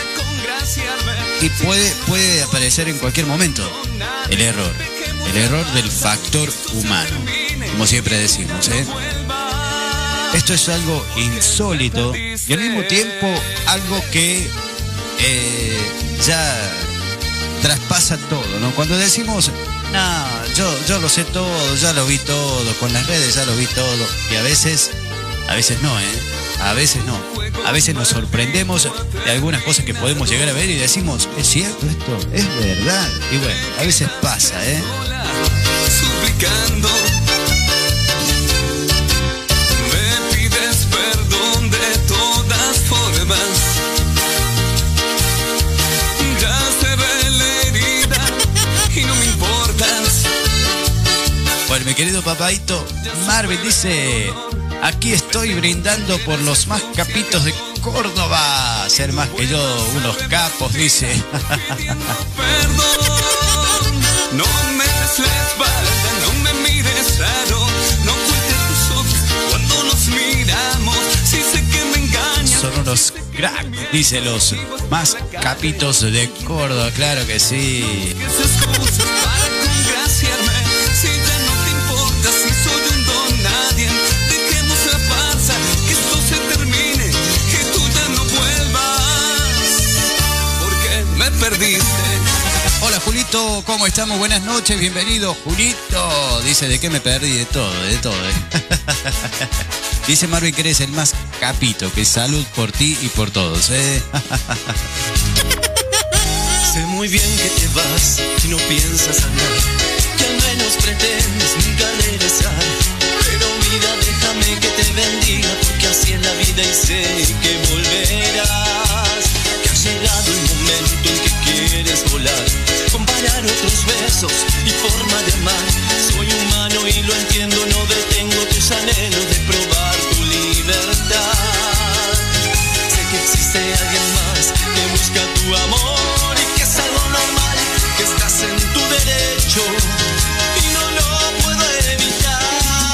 Y puede, puede aparecer en cualquier momento el error. El error del factor humano, como siempre decimos, ¿eh? Esto es algo insólito y al mismo tiempo algo que eh, ya traspasa todo, ¿no? Cuando decimos, no, yo, yo lo sé todo, ya lo vi todo, con las redes ya lo vi todo, y a veces, a veces no, ¿eh? A veces no. A veces nos sorprendemos de algunas cosas que podemos llegar a ver y decimos, ¿es cierto esto? ¿Es verdad? Y bueno, a veces pasa, ¿eh? Suplicando, me pides perdón de todas formas. Ya se ve la herida y no me importas. Bueno, mi querido papaito Marvin dice, aquí estoy brindando por los más capitos de Córdoba. Ser más que yo, unos capos, dice. Perdón, no me des la espalda, no me mires raro, no ocultes tus ojos cuando nos miramos, si sé que me engañas. Son unos crack, dice, los más capitos de Córdoba, claro que sí. Esas excusas para congraciarme, si ya no te importa, si soy un don nadie, dejemos la farsa, que esto se termine, que tú ya no vuelvas, porque me perdiste. Hola Julito, ¿cómo estamos? Buenas noches, bienvenido Julito. Dice, ¿de qué me perdí? De todo, de todo. ¿eh? Dice Marvin que eres el más capito, que salud por ti y por todos. ¿eh? Sé muy bien que te vas y no piensas andar, que al menos pretendes nunca regresar. Pero vida, déjame que te bendiga, porque así es la vida y sé que volverás. Que ha llegado el momento en que quieres volar, comparar otros besos y forma de amar. Soy humano y lo entiendo, no detengo tus anhelos de probar tu libertad. Sé que existe alguien más que busca tu amor y que es algo normal, que estás en tu derecho y no lo puedo evitar.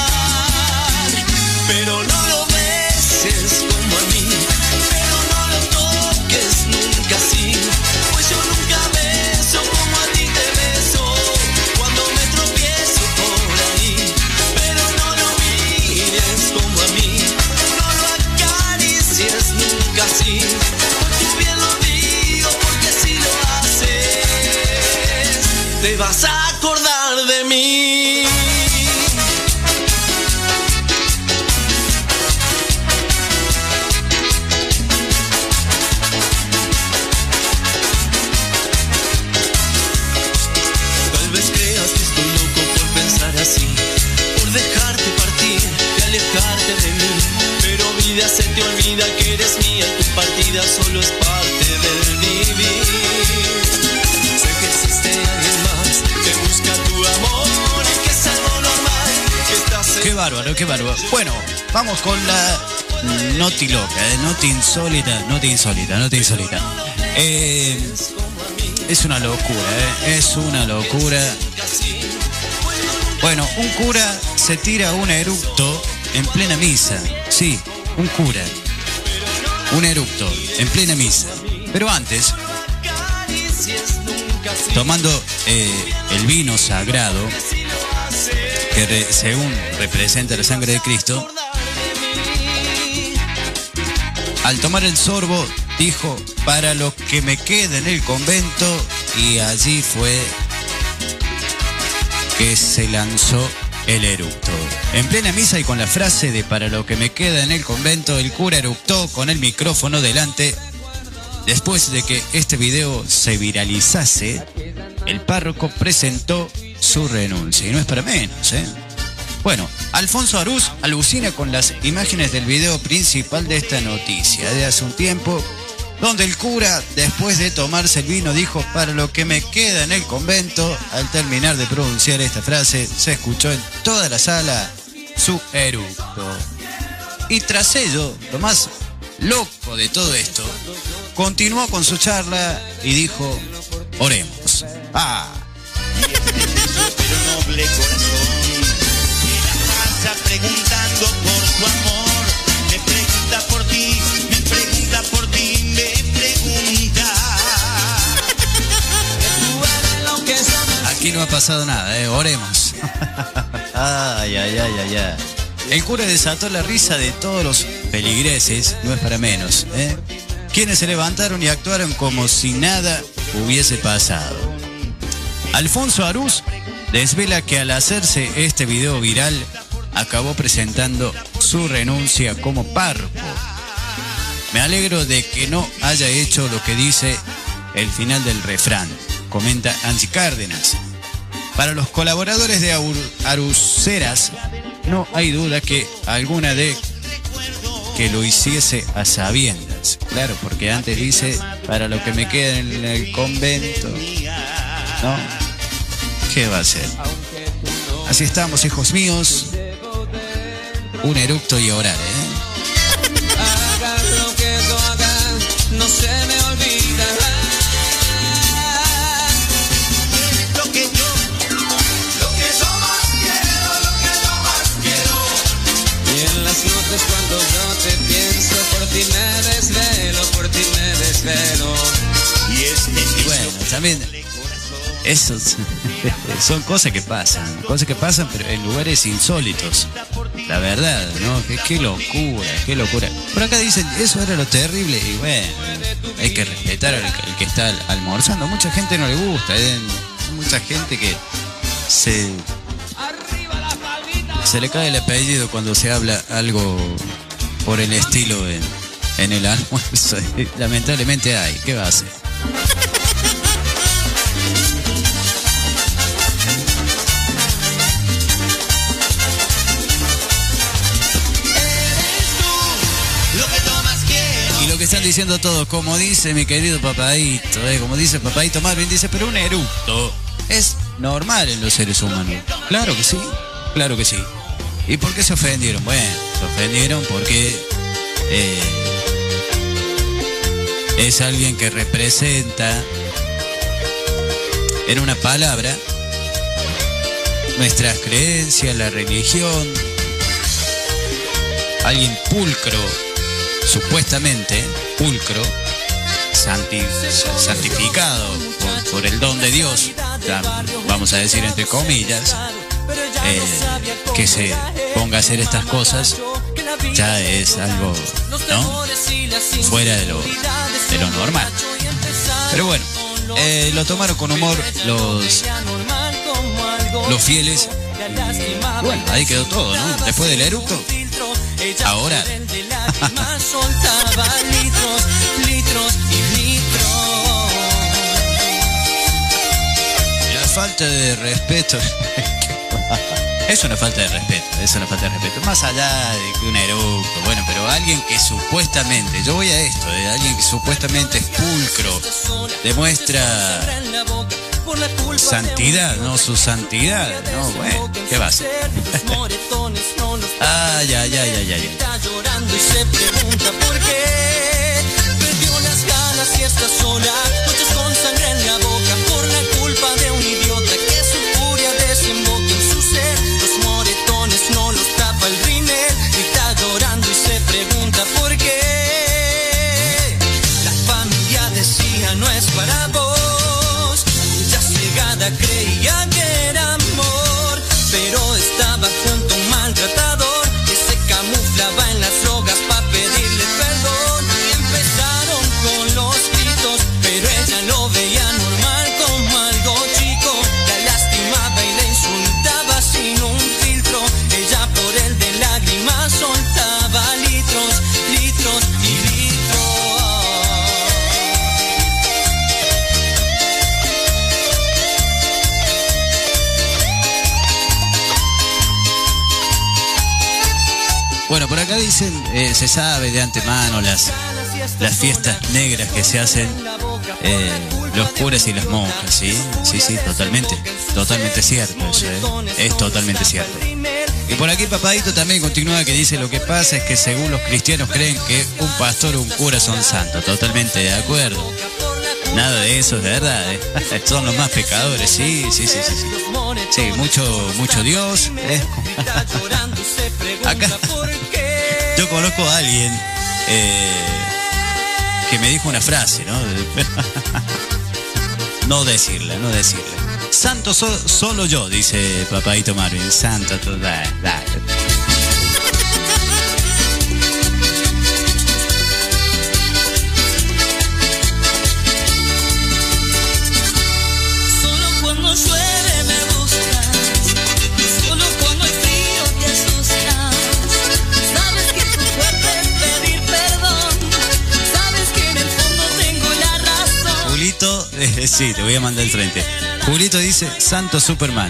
Pero no lo beses como a mí, pero no lo toques nunca así, pues yo nunca beso como a ti te beso cuando me tropiezo por ahí. Pero no lo mires como a mí, no lo acaricies nunca así, por tu bien lo digo, porque si lo haces te vas a acordar de mí. Tal vez creas que estoy loco por pensar así, por dejarte partir y alejarte de mí. Pero vida, se te olvida que eres mía y tu partida solo es parte del vivir. Sé que existe alguien más que busca tu amor y que es algo normal, que estás en... Qué bárbaro, qué bárbaro. Bueno, vamos con la noti loca, ¿eh? Noti insólita, noti insólita, noti insólita. Eh, es una locura, ¿eh? Es una locura. Bueno, un cura se tira un eructo en plena misa. Sí, un cura. Un eructo en plena misa. Pero antes, tomando eh, el vino sagrado, que re- según representa la sangre de Cristo, al tomar el sorbo dijo, para lo que me queda en el convento, y allí fue que se lanzó el eructo. En plena misa y con la frase de para lo que me queda en el convento, el cura eructó con el micrófono delante. Después de que este video se viralizase, el párroco presentó su renuncia. Y no es para menos, ¿eh? Bueno, Alfonso Arús alucina con las imágenes del video principal de esta noticia. De hace un tiempo donde el cura, después de tomarse el vino, dijo: para lo que me queda en el convento. Al terminar de pronunciar esta frase, se escuchó en toda la sala su eructo. Y tras ello, lo más loco de todo esto, continuó con su charla y dijo: oremos. Ah. Pero noble corazón que la pasa preguntando por tu amor. Me pregunta por ti, me pregunta por ti, me pregunta. Aquí no ha pasado nada, ¿eh? Oremos. Ay, ay, ay, ay, ay. El cura desató la risa de todos los feligreses, no es para menos, ¿eh? Quienes se levantaron y actuaron como si nada hubiese pasado. Alfonso Arús desvela que al hacerse este video viral, acabó presentando su renuncia como párroco. Me alegro de que no haya hecho lo que dice el final del refrán, comenta Angie Cárdenas. Para los colaboradores de Aruceras, no hay duda que alguna de que lo hiciese a sabiendas. Claro, porque antes dice: para lo que me queda en el convento. ¿No? ¿Qué va a hacer? Así estamos, hijos míos. Un eructo y orar, ¿eh? Haga lo que tú hagas, no se me olvidará. Lo que yo, lo que yo más quiero, lo que yo más quiero. Y en las noches cuando yo te pienso, por ti me desvelo, por ti me desvelo. Y este Y bueno, también esos son cosas que pasan, cosas que pasan, pero en lugares insólitos. La verdad, ¿no? Qué, qué locura, qué locura. Por acá dicen: eso era lo terrible. Y bueno, hay que respetar al, al que está almorzando. Mucha gente no le gusta, ¿eh? Mucha gente que se se le cae el apellido cuando se habla algo por el estilo en, en el almuerzo. Lamentablemente hay. ¿Qué va a hacer? Lo que están diciendo todos, como dice mi querido papadito, eh, como dice papadito Marvin, dice: pero un eructo es normal en los seres humanos. Claro que sí, claro que sí. ¿Y por qué se ofendieron? Bueno, se ofendieron porque eh, es alguien que representa, en una palabra, nuestras creencias, la religión, alguien pulcro, supuestamente pulcro, santi, santificado por, por el don de Dios, vamos a decir entre comillas, eh, que se ponga a hacer estas cosas ya es algo, ¿no?, fuera de lo, de lo normal. Pero bueno, eh, lo tomaron con humor los, los fieles. Y bueno, ahí quedó todo, ¿no? Después del eructo, ahora soltaba litros, litros y litros. La falta de respeto es una falta de respeto, es una falta de respeto. Más allá de que un eructo, bueno, pero alguien que supuestamente, yo voy a esto, de alguien que supuestamente es pulcro, demuestra santidad, no su santidad, no, bueno, ¿qué va a hacer? Ay, ay, ay, ay, ay. Está llorando y se pregunta por qué perdió las ganas y está sola, noches con sangre en la boca por la culpa de un idiota que su furia desemboca en su ser. Los moretones no los tapa el rímel, está llorando y se pregunta por qué. La familia decía: no es para vos. Ya cegada creía que era amor, pero estaba junto a un maltratador que se camuflaba en las drogas para pedirle perdón. Y empezaron con los gritos, pero ella lo veía normal como algo chico. La lastimaba y le insultaba sin un filtro. Ella por él de lágrimas soltaba litros, litros y litros. Bueno, por acá dicen, eh, se sabe de antemano las las fiestas negras que se hacen eh, los curas y las monjas, ¿sí? Sí, sí, totalmente, totalmente cierto eso, ¿eh? Es totalmente cierto. Y por aquí Papadito también continúa que dice: lo que pasa es que según los cristianos creen que un pastor o un cura son santos. Totalmente de acuerdo. Nada de eso, de verdad, ¿eh? Son los más pecadores, sí, sí, sí, sí, sí. Sí, mucho, mucho Dios, ¿eh? Acá yo conozco a alguien eh, que me dijo una frase, ¿no? No decirla, no decirla. Santo so- solo yo, dice Papadito Marvin. Santo, todo, dale, dale. Solo cuando llueve me buscas, solo cuando hay frío te asustas. Sabes que tu fuerte es pedir perdón, sabes que en el fondo tengo la razón. Julito, eh, sí, te voy a mandar al frente. Julito dice: Santo Superman.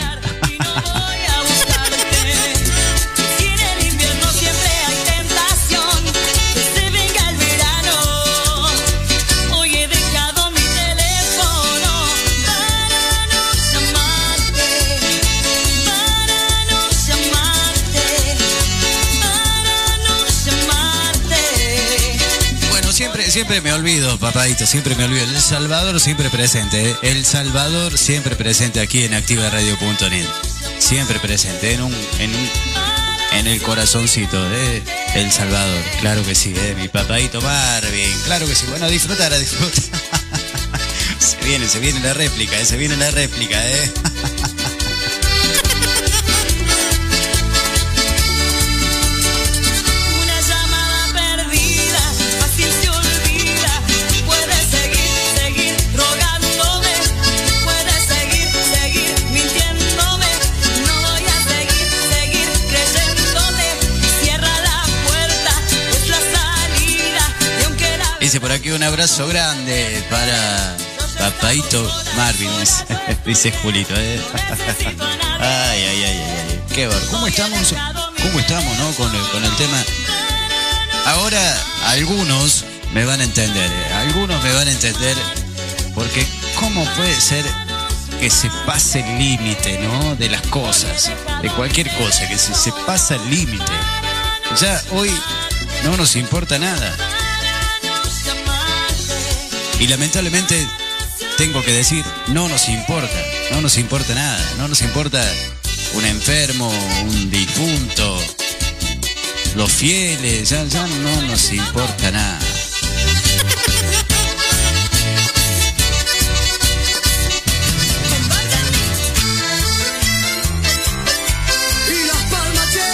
Si en el invierno siempre hay tentación, que se venga el verano. Hoy he dejado mi teléfono para no llamarte, para no llamarte, para no llamarte. Bueno, siempre, siempre me olvido, Papadito, siempre me olvido. El Salvador siempre presente, ¿eh? El Salvador siempre presente aquí en activa radio punto net. Siempre presente, en un, en un, en el corazoncito de El Salvador. Claro que sí, ¿eh? Mi Papadito Marvin. Claro que sí. Bueno, a disfrutar, a disfrutar. Se viene, se viene la réplica, ¿eh? Se viene la réplica, ¿eh? Una llamada perdida, fácil se olvida. Puedes seguir, seguir rogándome. Puedes seguir, seguir mintiéndome. No voy a seguir, seguir creyéndote. Cierra la puerta, es la salida. Y aunque la Dice por aquí: un abrazo grande para Papadito Marvin, dice, dice Julito, ¿eh? Ay, ay, ay, ay, ay. Qué bar. ¿Cómo estamos? ¿Cómo estamos, no? Con el, con el tema. Ahora, algunos me van a entender, ¿eh? Algunos me van a entender, porque ¿cómo puede ser que se pase el límite, ¿no? De las cosas, de cualquier cosa, que se, se pasa el límite. Ya hoy no nos importa nada. Y lamentablemente tengo que decir, no nos importa, no nos importa nada, no nos importa un enfermo, un difunto, los fieles, ya, ya no nos importa nada. Y las palmas, che.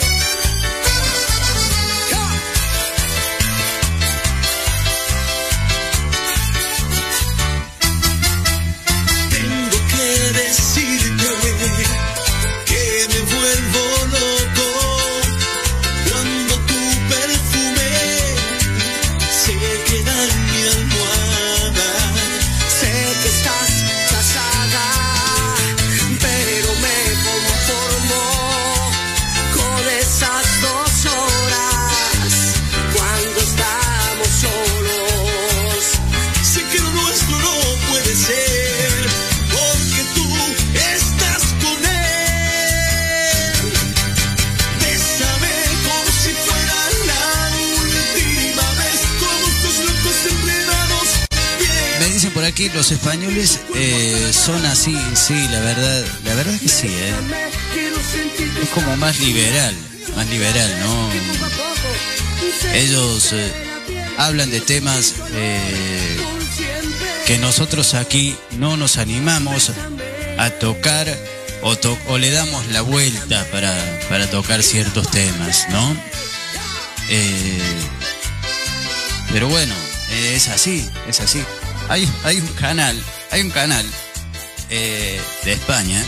Tengo que decirte que me vuelvo loco cuando tu perfume se queda en mi almohada. Sé que estás casada, pero me conformo con esas dos horas cuando estamos solos. Sé que lo nuestro no puede ser porque tú estás con él. Bésame como si fuera la última vez, todos tus locos enredados. Me dicen por aquí, los españoles eh, son así, sí, la verdad, la verdad es que sí, ¿eh? Es como más liberal, más liberal, ¿no? Ellos eh, hablan de temas eh, que nosotros aquí no nos animamos a tocar o, to- o le damos la vuelta para, para tocar ciertos temas, ¿no? Eh, pero bueno, eh, es así, es así. Hay, hay un canal, hay un canal eh, de España.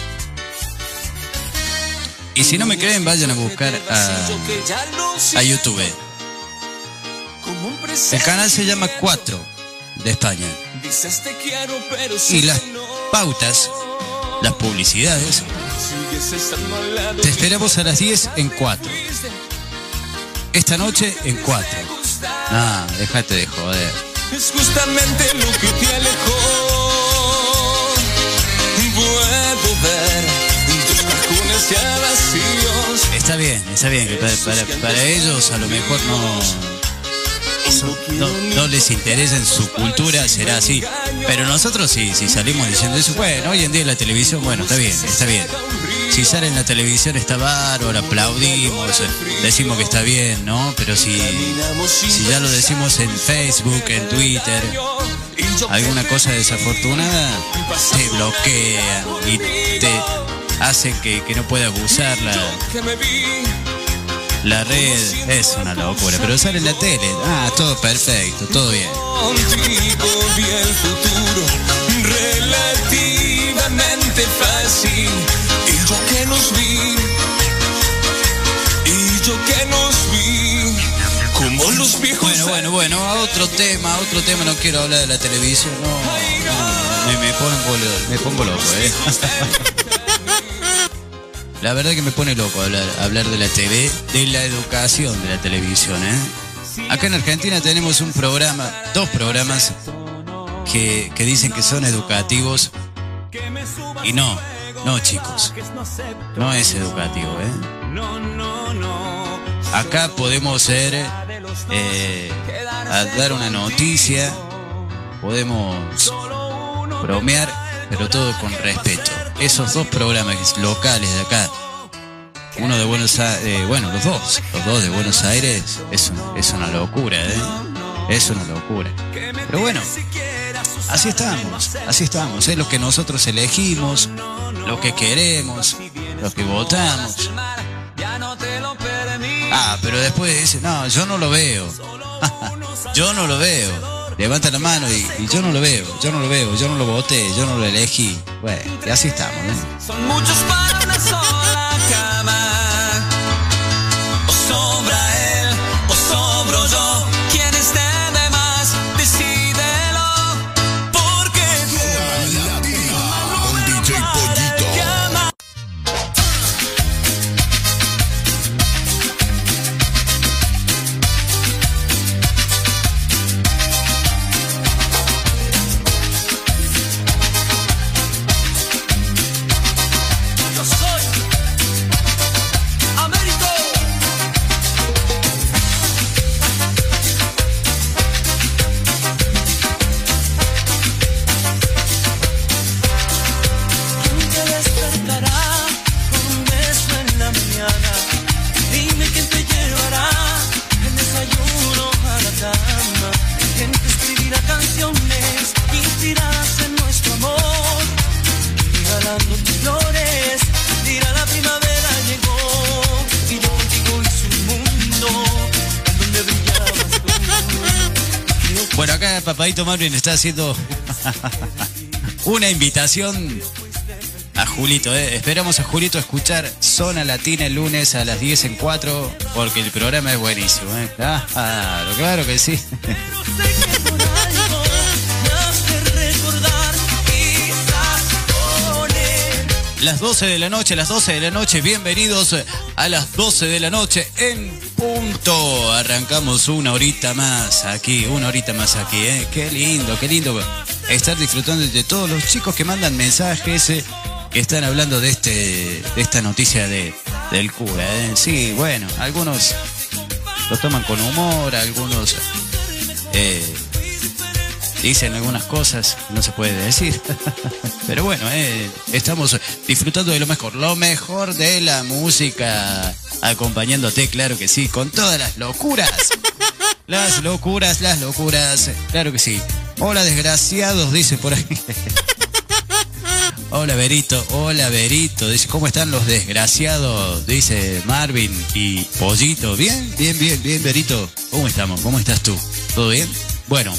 Y si no me creen, vayan a buscar a, a YouTube. El canal se llama cuatro de España. Y las pautas, las publicidades, te esperamos a las diez en cuatro. Esta noche en cuatro. No, déjate de joder. Es justamente lo que te alejó. Puedo ver tus cajones ya vacíos. Está bien, está bien. que Para, para, para ellos a lo mejor no, no, no les interesa en su cultura, será así. Pero nosotros sí, si salimos diciendo eso, bueno, hoy en día la televisión, bueno, está bien, está bien. Si sale en la televisión está bárbaro, aplaudimos, decimos que está bien, ¿no? Pero si, si ya lo decimos en Facebook, en Twitter, alguna cosa desafortunada, te bloquean y te hacen que, que no puedas usar la, la red. Es una locura, pero sale en la tele. Ah, todo perfecto, todo bien. Contigo vi el futuro relativamente fácil. Y yo que nos vi, y yo que nos vi, como los viejos. Bueno, bueno, bueno, a otro tema, a otro tema, no quiero hablar de la televisión, no, no, me, me pongo, me pongo loco, eh. La verdad que me pone loco hablar, hablar de la T V, de la educación de la televisión, eh. Acá en Argentina tenemos un programa, dos programas que, que dicen que son educativos y no, no chicos, no es educativo, ¿eh? Acá podemos ser, eh, a dar una noticia, podemos bromear, pero todo con respeto. Esos dos programas locales de acá, uno de Buenos Aires, eh, bueno, los dos, los dos de Buenos Aires, es, un, es una locura, ¿eh? Es una locura. Pero bueno, así estamos, así estamos, es lo que nosotros elegimos, lo que queremos, lo que votamos. Ah, pero después dice, no, yo no lo veo. Yo no lo veo. Levanta la mano y, y yo no lo veo, yo no lo veo, yo no lo voté, yo no lo elegí. Bueno, y así estamos, ¿no? Son muchos para una sola cama. O sobra él, o sobro yo. Quien esté de más, decídelo. Porque Con D J Pollito. yo soy Américo. ¿Quién te despertará con un beso en la mañana? Dime quién te llevará el desayuno a la cama. ¿Quién te escribirá canciones inspiradas en nuestro amor? Regalándote flores, dirá la primavera llegó. Y yo contigo hice un mundo en donde brillabas tú. Bueno, acá Papadito Marvin está haciendo una invitación a Julito, ¿eh? Esperamos a Julito a escuchar Zona Latina el lunes a las diez en cuatro, porque el programa es buenísimo, ¿eh? Claro, claro que sí. Pero sé que por algo me hace recordar quizás con él. Las doce de la noche, las doce de la noche, bienvenidos a las doce de la noche en punto. Arrancamos una horita más aquí, una horita más aquí, ¿eh? Qué lindo, qué lindo estar disfrutando de todos los chicos que mandan mensajes, eh, que están hablando de este, de esta noticia de, del cura, ¿eh? Sí, bueno, algunos lo toman con humor, algunos eh, dicen algunas cosas, no se puede decir. Pero bueno, eh, estamos disfrutando de lo mejor, lo mejor de la música, acompañándote, claro que sí, con todas las locuras. Las locuras, las locuras, claro que sí. Hola desgraciados, dice por ahí. Hola Berito, hola Berito, dice, ¿cómo están los desgraciados? Dice Marvin y Pollito. Bien, bien, bien, bien, Berito. ¿Cómo estamos? ¿Cómo estás tú? ¿Todo bien? Bueno.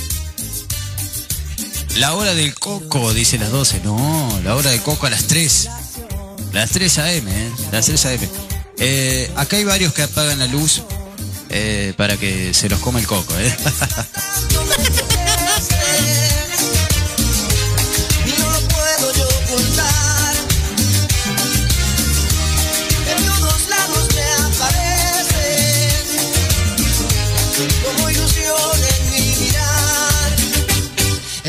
La hora del coco, dice las doce. No, la hora del coco a las tres. Las tres a eme, ¿eh? Las tres a eme. Eh, acá hay varios que apagan la luz eh, para que se los coma el coco, ¿eh? No lo puedo yo ocultar. En todos lados me apareces como ilusión.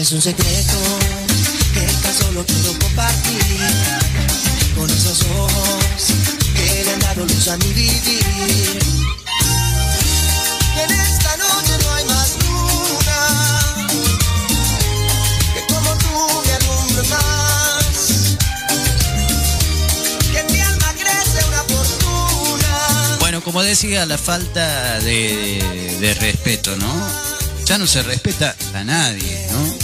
Es un secreto que tan solo quiero compartir con esos ojos que le han dado luz a mi vivir. Que en esta noche no hay más luna que como tú me alumbre más. Que en mi alma crece una fortuna. Bueno, como decía, la falta de, de respeto, ¿no? Ya no se respeta a nadie, ¿no?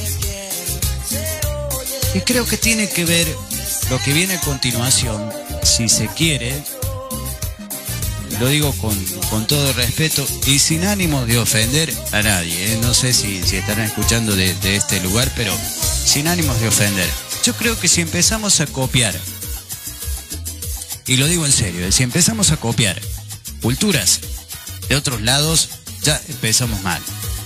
Y creo que tiene que ver lo que viene a continuación, si se quiere, lo digo con, con todo respeto y sin ánimo de ofender a nadie, ¿eh? No sé si, si estarán escuchando de, de este lugar, pero sin ánimos de ofender. Yo creo que si empezamos a copiar, y lo digo en serio, si empezamos a copiar culturas de otros lados, ya empezamos mal.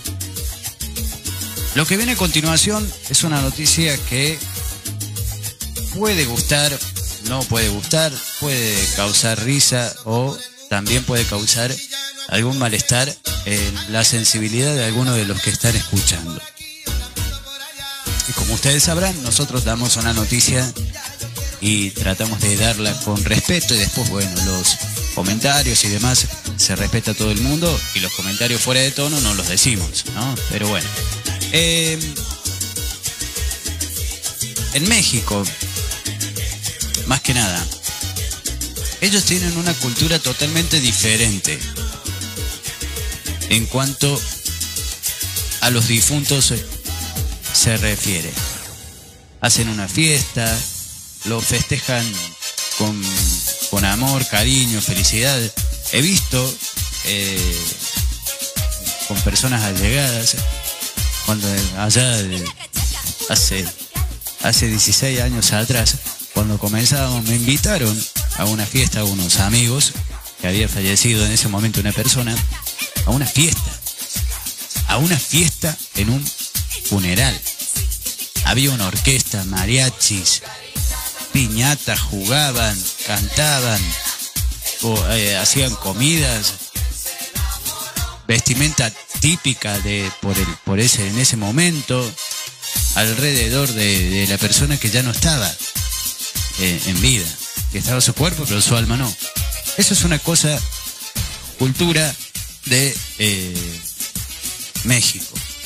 Lo que viene a continuación es una noticia que puede gustar, no puede gustar, puede causar risa o también puede causar algún malestar en la sensibilidad de algunos de los que están escuchando. Y como ustedes sabrán, nosotros damos una noticia y tratamos de darla con respeto y después, bueno, los comentarios y demás se respeta a todo el mundo y los comentarios fuera de tono no los decimos, ¿no? Pero bueno. Eh, en México, más que nada, ellos tienen una cultura totalmente diferente en cuanto a los difuntos se refiere. Hacen una fiesta, lo festejan con, con amor, cariño, felicidad. He visto eh, con personas allegadas, cuando allá de, hace, hace dieciséis años atrás, cuando comenzábamos, me invitaron a una fiesta a unos amigos que había fallecido en ese momento una persona, a una fiesta, a una fiesta en un funeral. Había una orquesta, mariachis, piñatas, jugaban, cantaban, o, eh, hacían comidas, vestimenta típica de por el por ese en ese momento alrededor de, de la persona que ya no estaba eh, en vida, que estaba su cuerpo pero su alma no. Eso es una cosa, cultura de eh, México.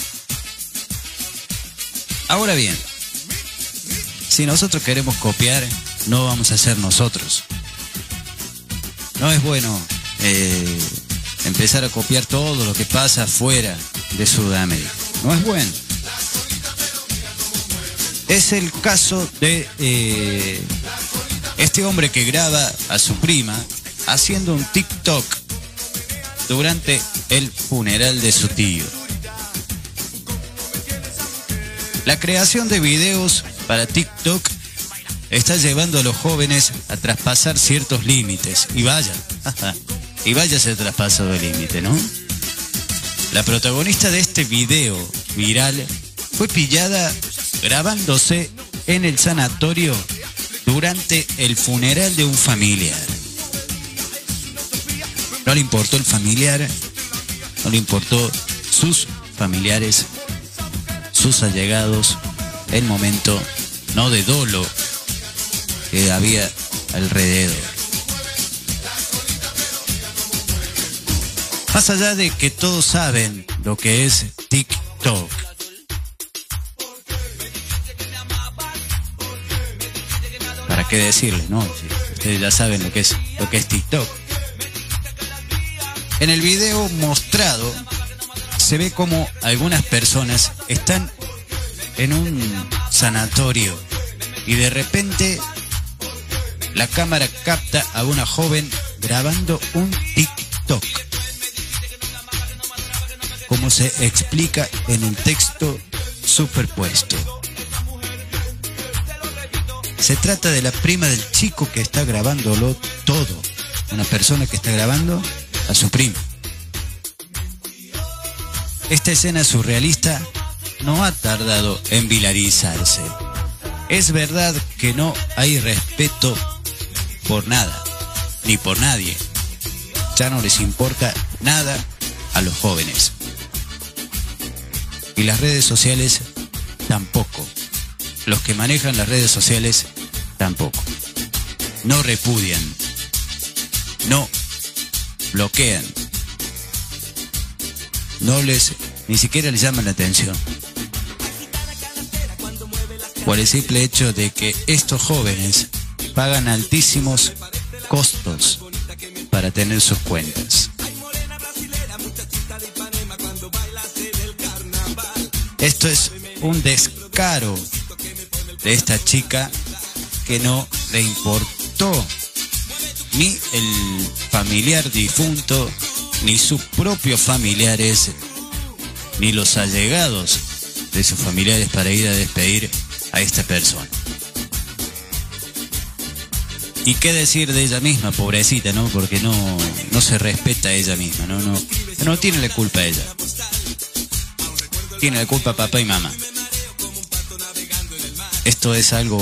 Ahora bien, si nosotros queremos copiar, no vamos a ser nosotros. No es bueno eh, empezar a copiar todo lo que pasa fuera de Sudamérica. No es bueno. Es el caso de eh, este hombre que graba a su prima haciendo un TikTok durante el funeral de su tío. La creación de videos para TikTok está llevando a los jóvenes a traspasar ciertos límites. Y vaya, y vaya ese traspaso de límite, ¿no? La protagonista de este video viral fue pillada grabándose en el sanatorio durante el funeral de un familiar. No le importó el familiar, no le importó sus familiares, sus allegados, el momento no de dolo que había alrededor. Más allá de que todos saben lo que es TikTok, ¿para qué decirles, no? Si ustedes ya saben lo que es lo que es TikTok. En el video mostrado se ve como algunas personas están en un sanatorio y de repente la cámara capta a una joven grabando un TikTok, como se explica en el texto superpuesto. Se trata de la prima del chico que está grabándolo todo, una persona que está grabando a su prima. Esta escena surrealista no ha tardado en viralizarse. Es verdad que no hay respeto por nada, ni por nadie. Ya no les importa nada a los jóvenes. Y las redes sociales tampoco. Los que manejan las redes sociales, tampoco. No repudian, no bloquean, no les, ni siquiera les llaman la atención. Por el simple hecho de que estos jóvenes pagan altísimos costos para tener sus cuentas. Esto es un descaro de esta chica que no le importó ni el familiar difunto, ni sus propios familiares, ni los allegados de sus familiares para ir a despedir a esta persona. Y qué decir de ella misma, pobrecita, ¿no? Porque no, no se respeta a ella misma, ¿no? No, no tiene la culpa a ella. Tiene la culpa papá y mamá. Esto es algo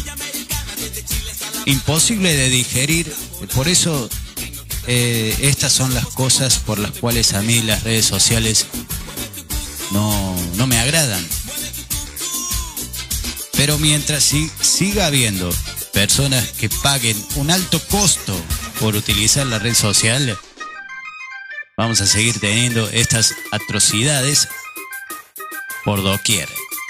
imposible de digerir. Por eso eh, estas son las cosas por las cuales a mí las redes sociales no, no me agradan. Pero mientras si, siga habiendo personas que paguen un alto costo por utilizar la red social, vamos a seguir teniendo estas atrocidades por doquier.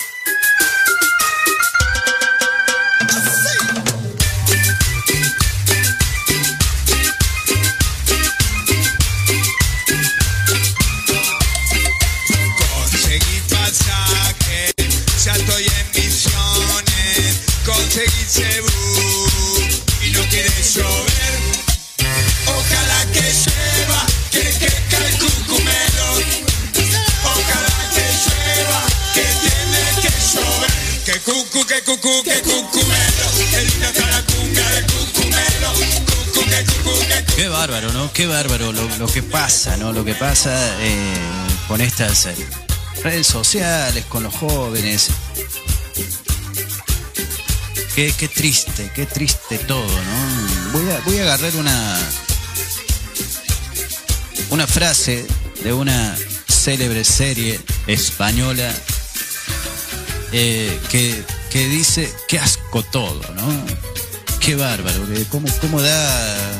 Conseguí pasaje, ya estoy en misiones, conseguí Cebú y no quiere llover. Ojalá que llueva, que que cae el cucumelo. Ojalá que llueva, que tiene que llover. Que cucu, que cucu, que cucumelo. Que linda está la cumbia del cucumelo. Cucu, que cucu, que cucu. Qué bárbaro, ¿no? Qué bárbaro lo, lo que pasa, ¿no? Lo que pasa eh, con estas eh, redes sociales, con los jóvenes. Qué, qué triste, qué triste todo, ¿no? Voy a, voy a agarrar una, una frase de una célebre serie española eh, que, que dice, qué asco todo, ¿no? Qué bárbaro, que cómo, cómo da...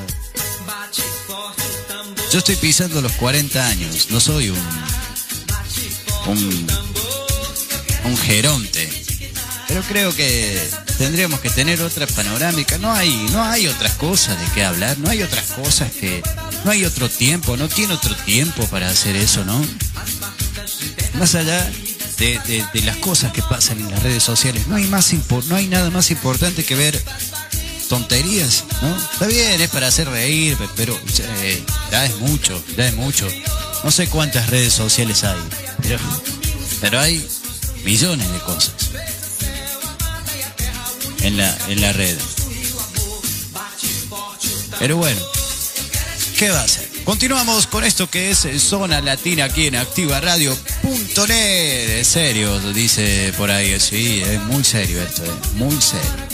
Yo estoy pisando los cuarenta años, no soy un, un, un geronte, pero creo que tendríamos que tener otra panorámica. No hay, no hay otras cosas de qué hablar, no hay otras cosas que, no hay otro tiempo, no tiene otro tiempo para hacer eso, ¿no? Más allá de, de, de las cosas que pasan en las redes sociales, no hay más impor, no hay nada más importante que ver tonterías, ¿no? Está bien, es para hacer reír, pero eh, ya es mucho, ya es mucho. No sé cuántas redes sociales hay, pero, pero hay millones de cosas en la, en la red. Pero bueno, ¿qué va a hacer? Continuamos con esto que es Zona Latina aquí en activa radio punto net. En serio, dice por ahí, sí, es muy serio esto, eh, muy serio.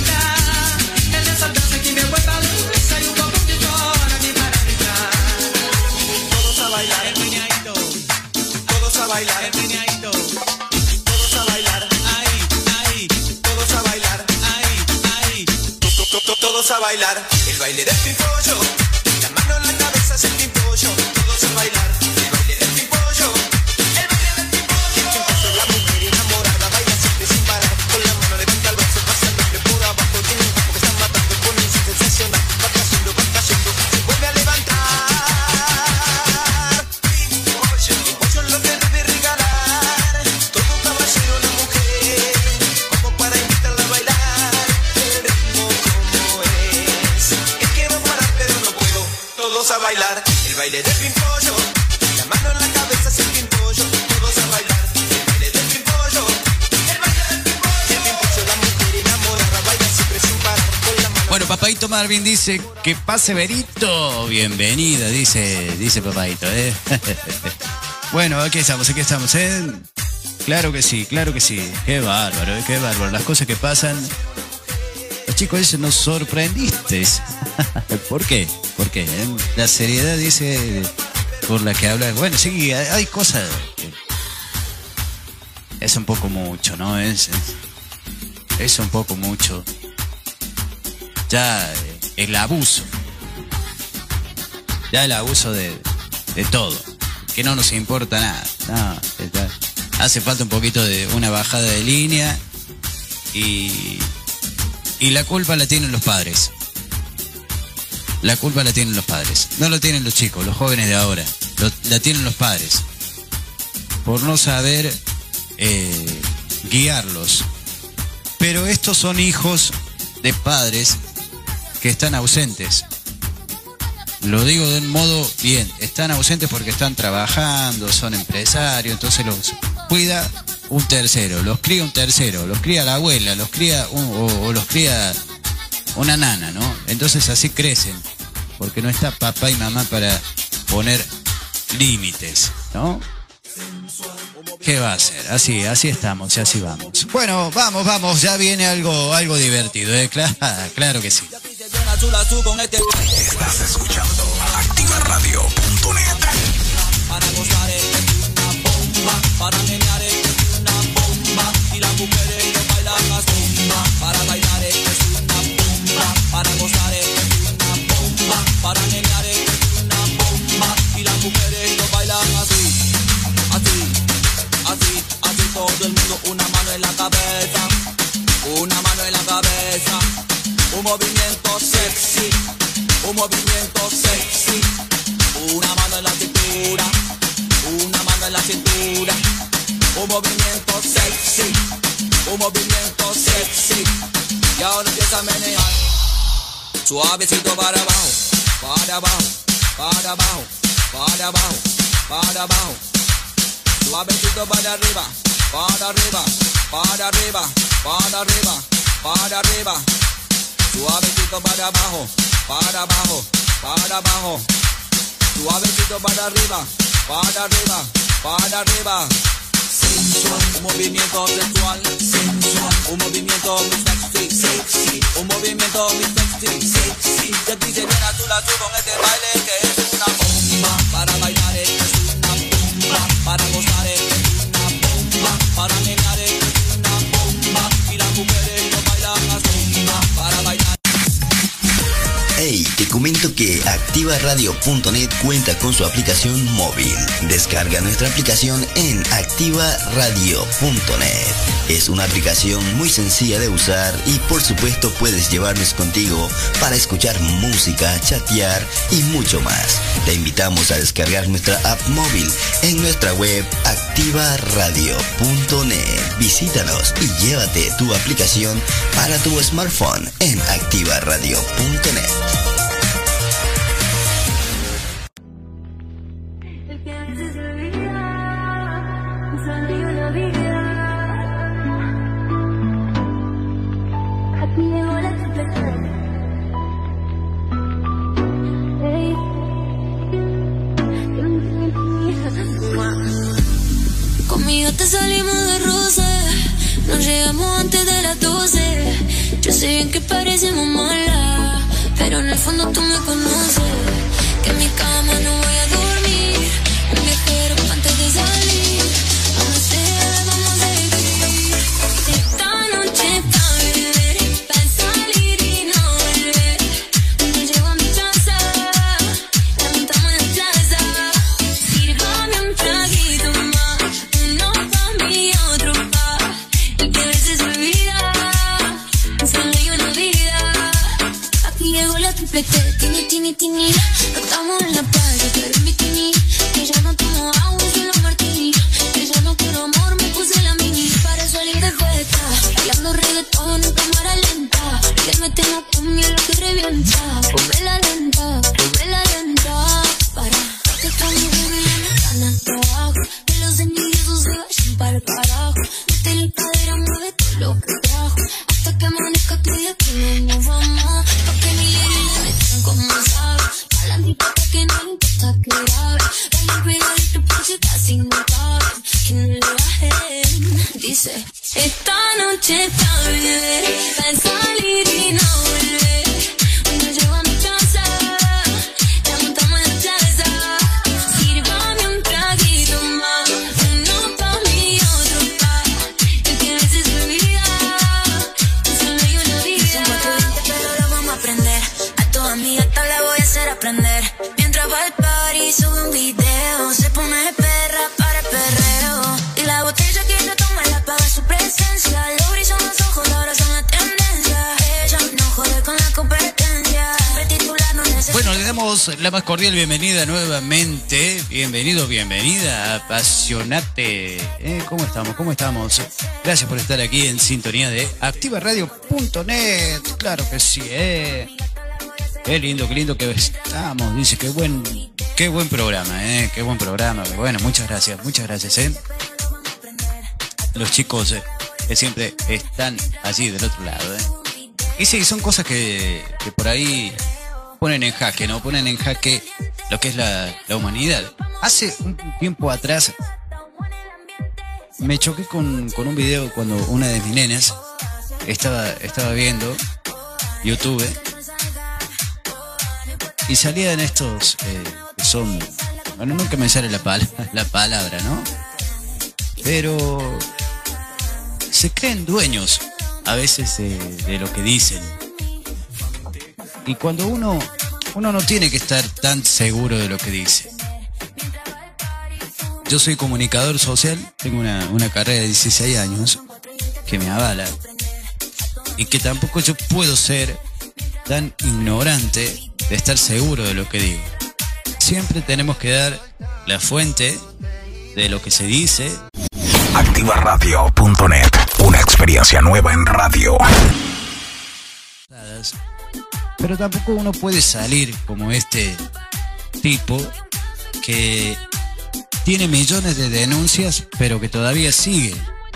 Todos a bailar, el meneadito. Todos a bailar, el meneadito. Todos a bailar, ahí, ahí. Todos a bailar, ahí, ahí. Todos a bailar, el baile del pimpollo. La mano en la cabeza es el pimpollo. Todos a bailar, el baile del pimpollo. El baile del pimpollo. El pimpollo, la mujer enamorada baila siempre sin parar. Con la mano de punta al brazo pasándole por abajo. Tiene un cuerpo que está matando con un sensacional. Va cayendo, va cayendo, se vuelve a levantar. Pimpollo, pimpollo lo que debe regalar. Todo caballero, la mujer, como para invitarla a bailar. El ritmo como es. Es que no parar pero no puedo. Todos a bailar, el baile del pimpollo. La mano en la cabeza es el pimpollo. Todos a bailar, el baile del pimpollo. El baile del pimpollo. El pimpollo, la mujer enamorada baila siempre sin parar. Con la mano. Bueno, Papaito Marvin dice que pase Berito. Bienvenida, dice, dice Papaito, ¿eh? Bueno, aquí estamos, aquí estamos, ¿eh? Claro que sí, claro que sí. Qué bárbaro, ¿eh? Qué bárbaro. Las cosas que pasan. Los chicos dicen, nos sorprendiste. ¿Por qué? ¿Por qué? ¿Eh? La seriedad dice por la que hablan. Bueno, sí, hay, hay cosas. Que... es un poco mucho, ¿no? Es, es, es un poco mucho. Ya eh, el abuso. Ya el abuso de, de todo. Que no nos importa nada. No, está, hace falta un poquito de una bajada de línea. Y, y la culpa la tienen los padres. La culpa la tienen los padres. No la tienen los chicos, los jóvenes de ahora. Lo, la tienen los padres. Por no saber eh, guiarlos. Pero estos son hijos de padres que están ausentes. Lo digo de un modo bien. Están ausentes porque están trabajando, son empresarios, entonces los cuida un tercero, los cría un tercero, los cría la abuela, los cría un, o, o los cría una nana, ¿no? Entonces así crecen, porque no está papá y mamá para poner límites, ¿no? ¿Qué va a hacer? Así, así estamos y así vamos. Bueno, vamos, vamos, ya viene algo, algo divertido, ¿eh? Claro, claro que sí. Estás escuchando activa radio punto net. Para gozar es una bomba, para menear es una bomba, y las mujeres lo bailan a zumba. Para bailar es una bomba, para gozar es una bomba, para menear es una bomba, y las mujeres lo bailan así, así, así, así todo el mundo, una mano en la cabeza, una mano en la cabeza, un movimiento sexy, un movimiento sexy, una mano en la cintura, una mano en la cintura, un movimiento sexy, un movimiento sexy, y ahora empieza a menear, suavecito para abajo, para abajo, para abajo, para abajo, para abajo, suavecito para arriba, para arriba, para arriba, para arriba, para arriba, suavecito para abajo, para abajo, para abajo, suavecito para arriba, para arriba, para arriba. Sensual, un movimiento sexual, sensual, un movimiento muy sexy, sexy, un movimiento muy sexy, sexy. Y aquí se viene azul azul con este baile que es una bomba. Para bailar es una bomba, para gozar es una bomba, para menear es una bomba, y las mujeres lo bailan a zumba. Para bailar. Hey, te comento que activa radio punto net cuenta con su aplicación móvil. Descarga nuestra aplicación en activa radio punto net. Es una aplicación muy sencilla de usar y por supuesto puedes llevarnos contigo para escuchar música, chatear y mucho más. Te invitamos a descargar nuestra app móvil en nuestra web activa radio punto net. Visítanos y llévate tu aplicación para tu smartphone en activa radio punto net. Conmigo te salimos de rosa, nos llegamos antes de las doce. Yo sé bien que parecemos malas, pero en el fondo tú me conoces. Que en mi cama no voy a dormir, un viajero antes de salir. Donde sea vamos a vivir. Esta noche pa' beber, pa' salir y no volver. Cuando llego a mi casa, la montamos en la plaza. Sírvame un traguito más, uno pa' mí y otro pa'. Y que a veces se olvida, solo hay una vida. Aquí llegó la triplete, tini, tini, tini. No estamos en la playa, pero en bikini. Que ya no tomo agua, solo martini. Que ya no quiero amor, me puse la mini. Para salir de fiesta, bailando reggaetón en cámara lenta. Le metemos cumbia lo que revienta. Ponme la lenta, ponme la lenta. Para que cuando baby ya no están abajo. Que los envidiosos se vayan para el carajo. Mete la cadera, mueve todo lo que trajo. Hasta que amanezca tú y aquí no nos vamos. Pa' que mi lady le metan como sabe. A la mitad que no le importa que grabe. Baila pegadito porque casi no cabe. Que no le bajen. Dice, esta noche pa' beber, pa' salir y no volver. Cuando llego a mi casa, la montamos en la plaza. Sírvame un traguito más, uno pa' mí y otro pa'. damos la más cordial bienvenida nuevamente. Bienvenido, bienvenida, apasionate. ¿Eh? ¿Cómo estamos? ¿Cómo estamos? Gracias por estar aquí en sintonía de activa radio punto net. Claro que sí, ¿eh? Qué lindo, qué lindo que estamos. Dice, qué buen, qué buen programa, ¿eh? Qué buen programa. Bueno, muchas gracias, muchas gracias, ¿eh? Los chicos eh, que siempre están allí del otro lado, ¿eh? Y sí, son cosas que, que por ahí ponen en jaque, ¿no? Ponen en jaque lo que es la, la humanidad. Hace un tiempo atrás me choqué con, con un video cuando una de mis nenas estaba, estaba viendo YouTube y salían estos eh, que son... Bueno, nunca me sale la, pal la palabra, ¿no? Pero se creen dueños a veces de, de lo que dicen. Y cuando uno, uno no tiene que estar tan seguro de lo que dice. Yo soy comunicador social, tengo una, una carrera de dieciséis años que me avala. Y que tampoco yo puedo ser tan ignorante de estar seguro de lo que digo. Siempre tenemos que dar la fuente de lo que se dice. activa radio punto net, una experiencia nueva en radio. Pero tampoco uno puede salir como este tipo que tiene millones de denuncias, pero que todavía sigue.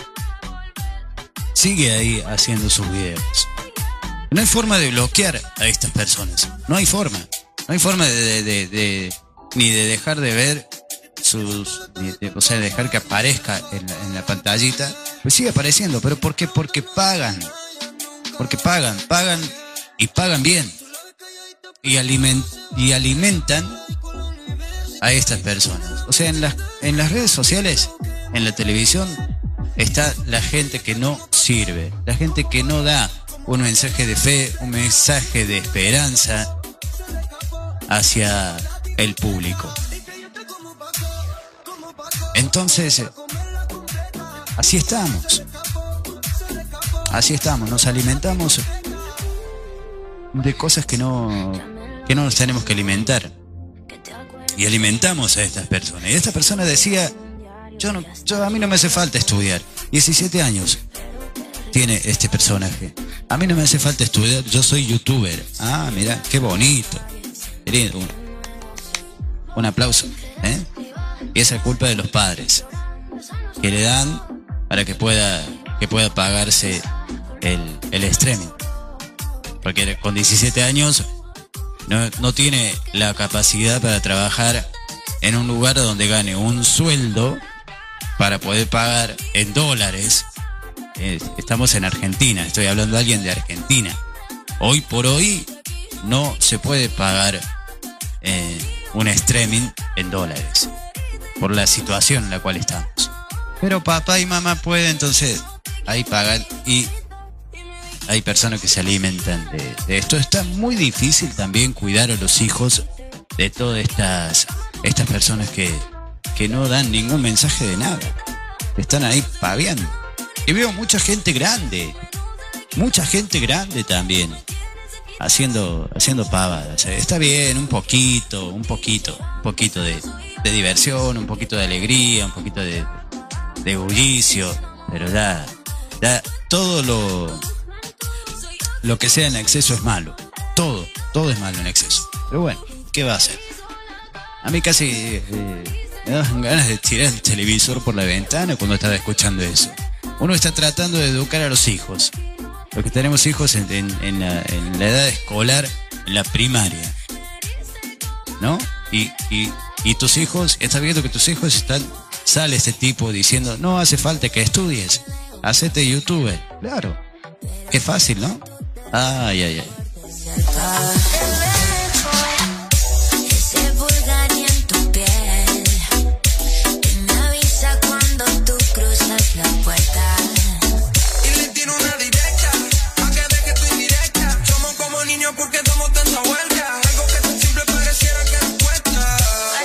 Sigue ahí haciendo sus videos. No hay forma de bloquear a estas personas. No hay forma. No hay forma de, de, de, de ni de dejar de ver sus... De, o sea, dejar que aparezca en la, en la pantallita. Pues sigue apareciendo. ¿Pero por qué? Porque pagan. Porque pagan, pagan... Y pagan bien. Y, aliment y alimentan a estas personas. O sea, en las, en las redes sociales, en la televisión, está la gente que no sirve. La gente que no da un mensaje de fe, un mensaje de esperanza hacia el público. Entonces, así estamos. Así estamos, nos alimentamos de cosas que no, que no nos tenemos que alimentar. Y alimentamos a estas personas. Y esta persona decía, yo no, yo, a mí no me hace falta estudiar. diecisiete años tiene este personaje. A mí no me hace falta estudiar, yo soy youtuber. Ah, mira, qué bonito. Un, un aplauso, ¿eh? Y esa es culpa de los padres, que le dan para que pueda, que pueda pagarse el, el streaming. Porque con diecisiete años no, no tiene la capacidad para trabajar en un lugar donde gane un sueldo para poder pagar en dólares. Eh, estamos en Argentina, estoy hablando de alguien de Argentina. Hoy por hoy no se puede pagar eh, un streaming en dólares por la situación en la cual estamos. Pero papá y mamá pueden, entonces ahí pagan y hay personas que se alimentan de, de esto. Está muy difícil también cuidar a los hijos de todas estas, estas personas que, que no dan ningún mensaje de nada. Están ahí paviando. Y veo mucha gente grande, mucha gente grande también, haciendo, haciendo pavadas. Está bien, un poquito, un poquito, un poquito de, de diversión, un poquito de alegría, un poquito de, de bullicio, pero ya, ya todo lo... Lo que sea en exceso es malo. Todo, todo es malo en exceso. Pero bueno, ¿qué va a hacer? A mí casi eh, me daban ganas de tirar el televisor por la ventana cuando estaba escuchando eso. Uno está tratando de educar a los hijos. Los que tenemos hijos en, en, en, la, en la edad escolar, en la primaria, ¿no? Y, y, y tus hijos, estás viendo que tus hijos están... Sale este tipo diciendo, no hace falta que estudies, hacete youtuber. Claro, qué fácil, ¿no? Ay, ay, ay. Ese Bulgari en tu piel que me avisa cuando tú cruzas la puerta. Y le tiro una directa, pa' que deje tu indirecta. Somos como niños porque damos tanta vuelta. Algo que tan simple pareciera que nos cuesta.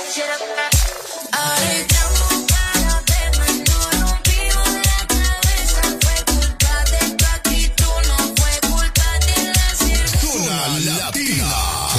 Arreglamos para vernos, no rompimos la cabeza. Fue culpa de tu actitud, no fue culpa de la circunstancia. Zona Latina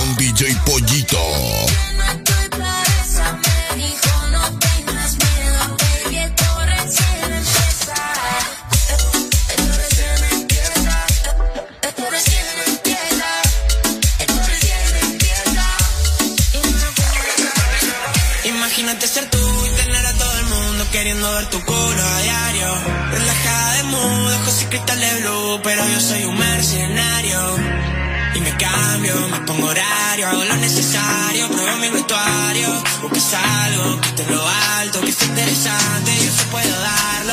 extrañando ver tu culo a diario. Relajada de mood, ojos y cristales blue, pero yo soy un mercenario. Y me cambio, me pongo horario, hago lo necesario, pruebo mi vestuario. Buscas algo que esté en lo alto, que sea interesante, yo sí puedo darlo.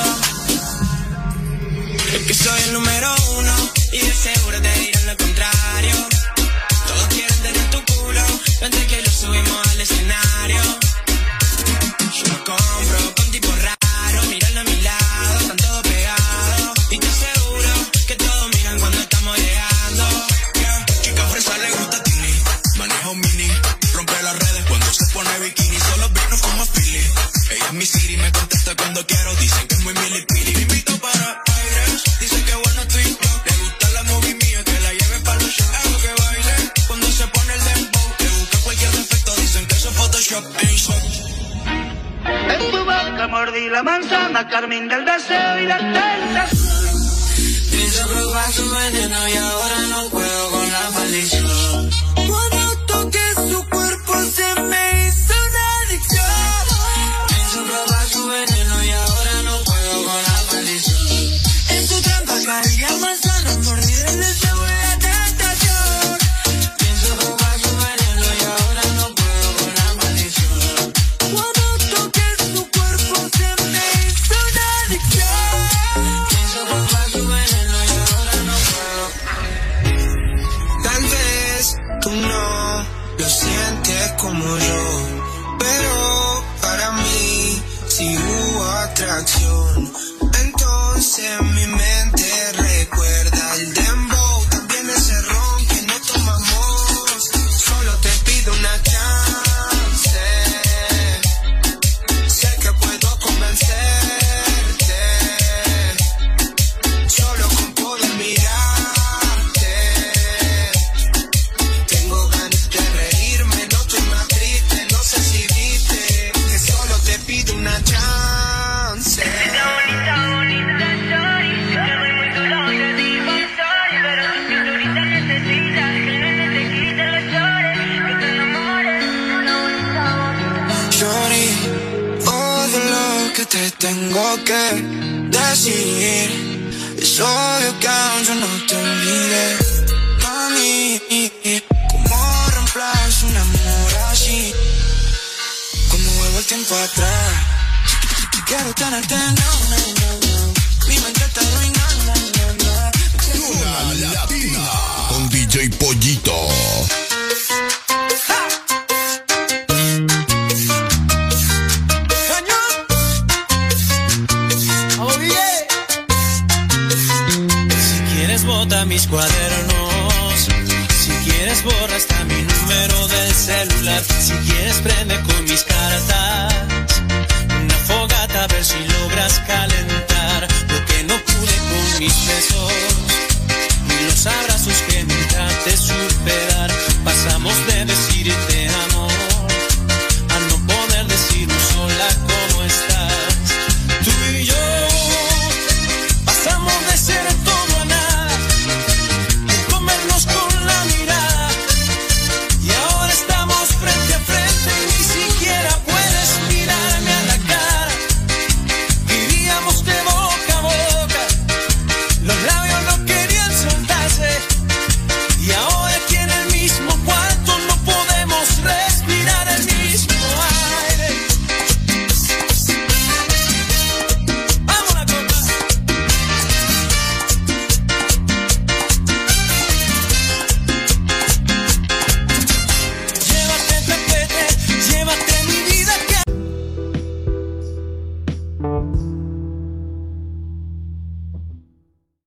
Es que soy el número uno y de seguro te dirán lo contrario. Todos quieren tener tu culo antes que lo subimos al escenario. Yo lo compro con tipo raro, miran a mi lado, están todos pegados. Y te aseguro que todos miran cuando estamos llegando. Yeah. Chica fresa le gusta Tini, maneja un mini, rompe las redes cuando se pone bikini. Solo vino como Philly, ella es mi city, me contesta cuando quiero, dicen que es muy milipili. Me invito para aires, dice que bueno estoy yo. Le gusta la movie mía, que la lleve para los shows. Hago que baile cuando se pone el dembow, que busca cualquier defecto, dicen que eso es Photoshop. Ain't shop. En tu boca mordí la manzana, carmín del deseo y la tentación. Pienso probar su veneno y ahora no puedo con la maldición. Cuando toqué su cuerpo se me hizo una adicción. Pienso probar su veneno y ahora no puedo con la maldición. En tu trampa caí la manzana, mordí el deseo y la tentación. Pienso probar su veneno y ahora no puedo con la maldición. Cuando toqué su cuerpo se me hizo una adicción. Pienso probar su veneno y ahora no puedo. Tal vez tú no lo sientes como yo, pero para mí sí hubo atracción. Entonces mi mente recuerda el dembow, también ese ron que no tomamos. Solo te pido una chance, sé que puedo convencerte, solo con poder mirarte. Tengo ganas de reírme, no estoy más triste, no sé si viste que solo te pido una chance. Shorty, todo lo que te tengo que decir, es obvio que aún yo no te olvidé. Mami, ¿cómo reemplazo un amor así? ¿Cómo vuelvo el tiempo atrás? Quiero tenerte, no, no, no, no. Mi mente está arruinando, no, no. Zona Latina con D J Pollito. Si quieres bota mis cuadernos, si quieres borra hasta mi número del celular, si quieres prende con mis cartas fogata a ver si logras calentar lo que no pude con mis besos.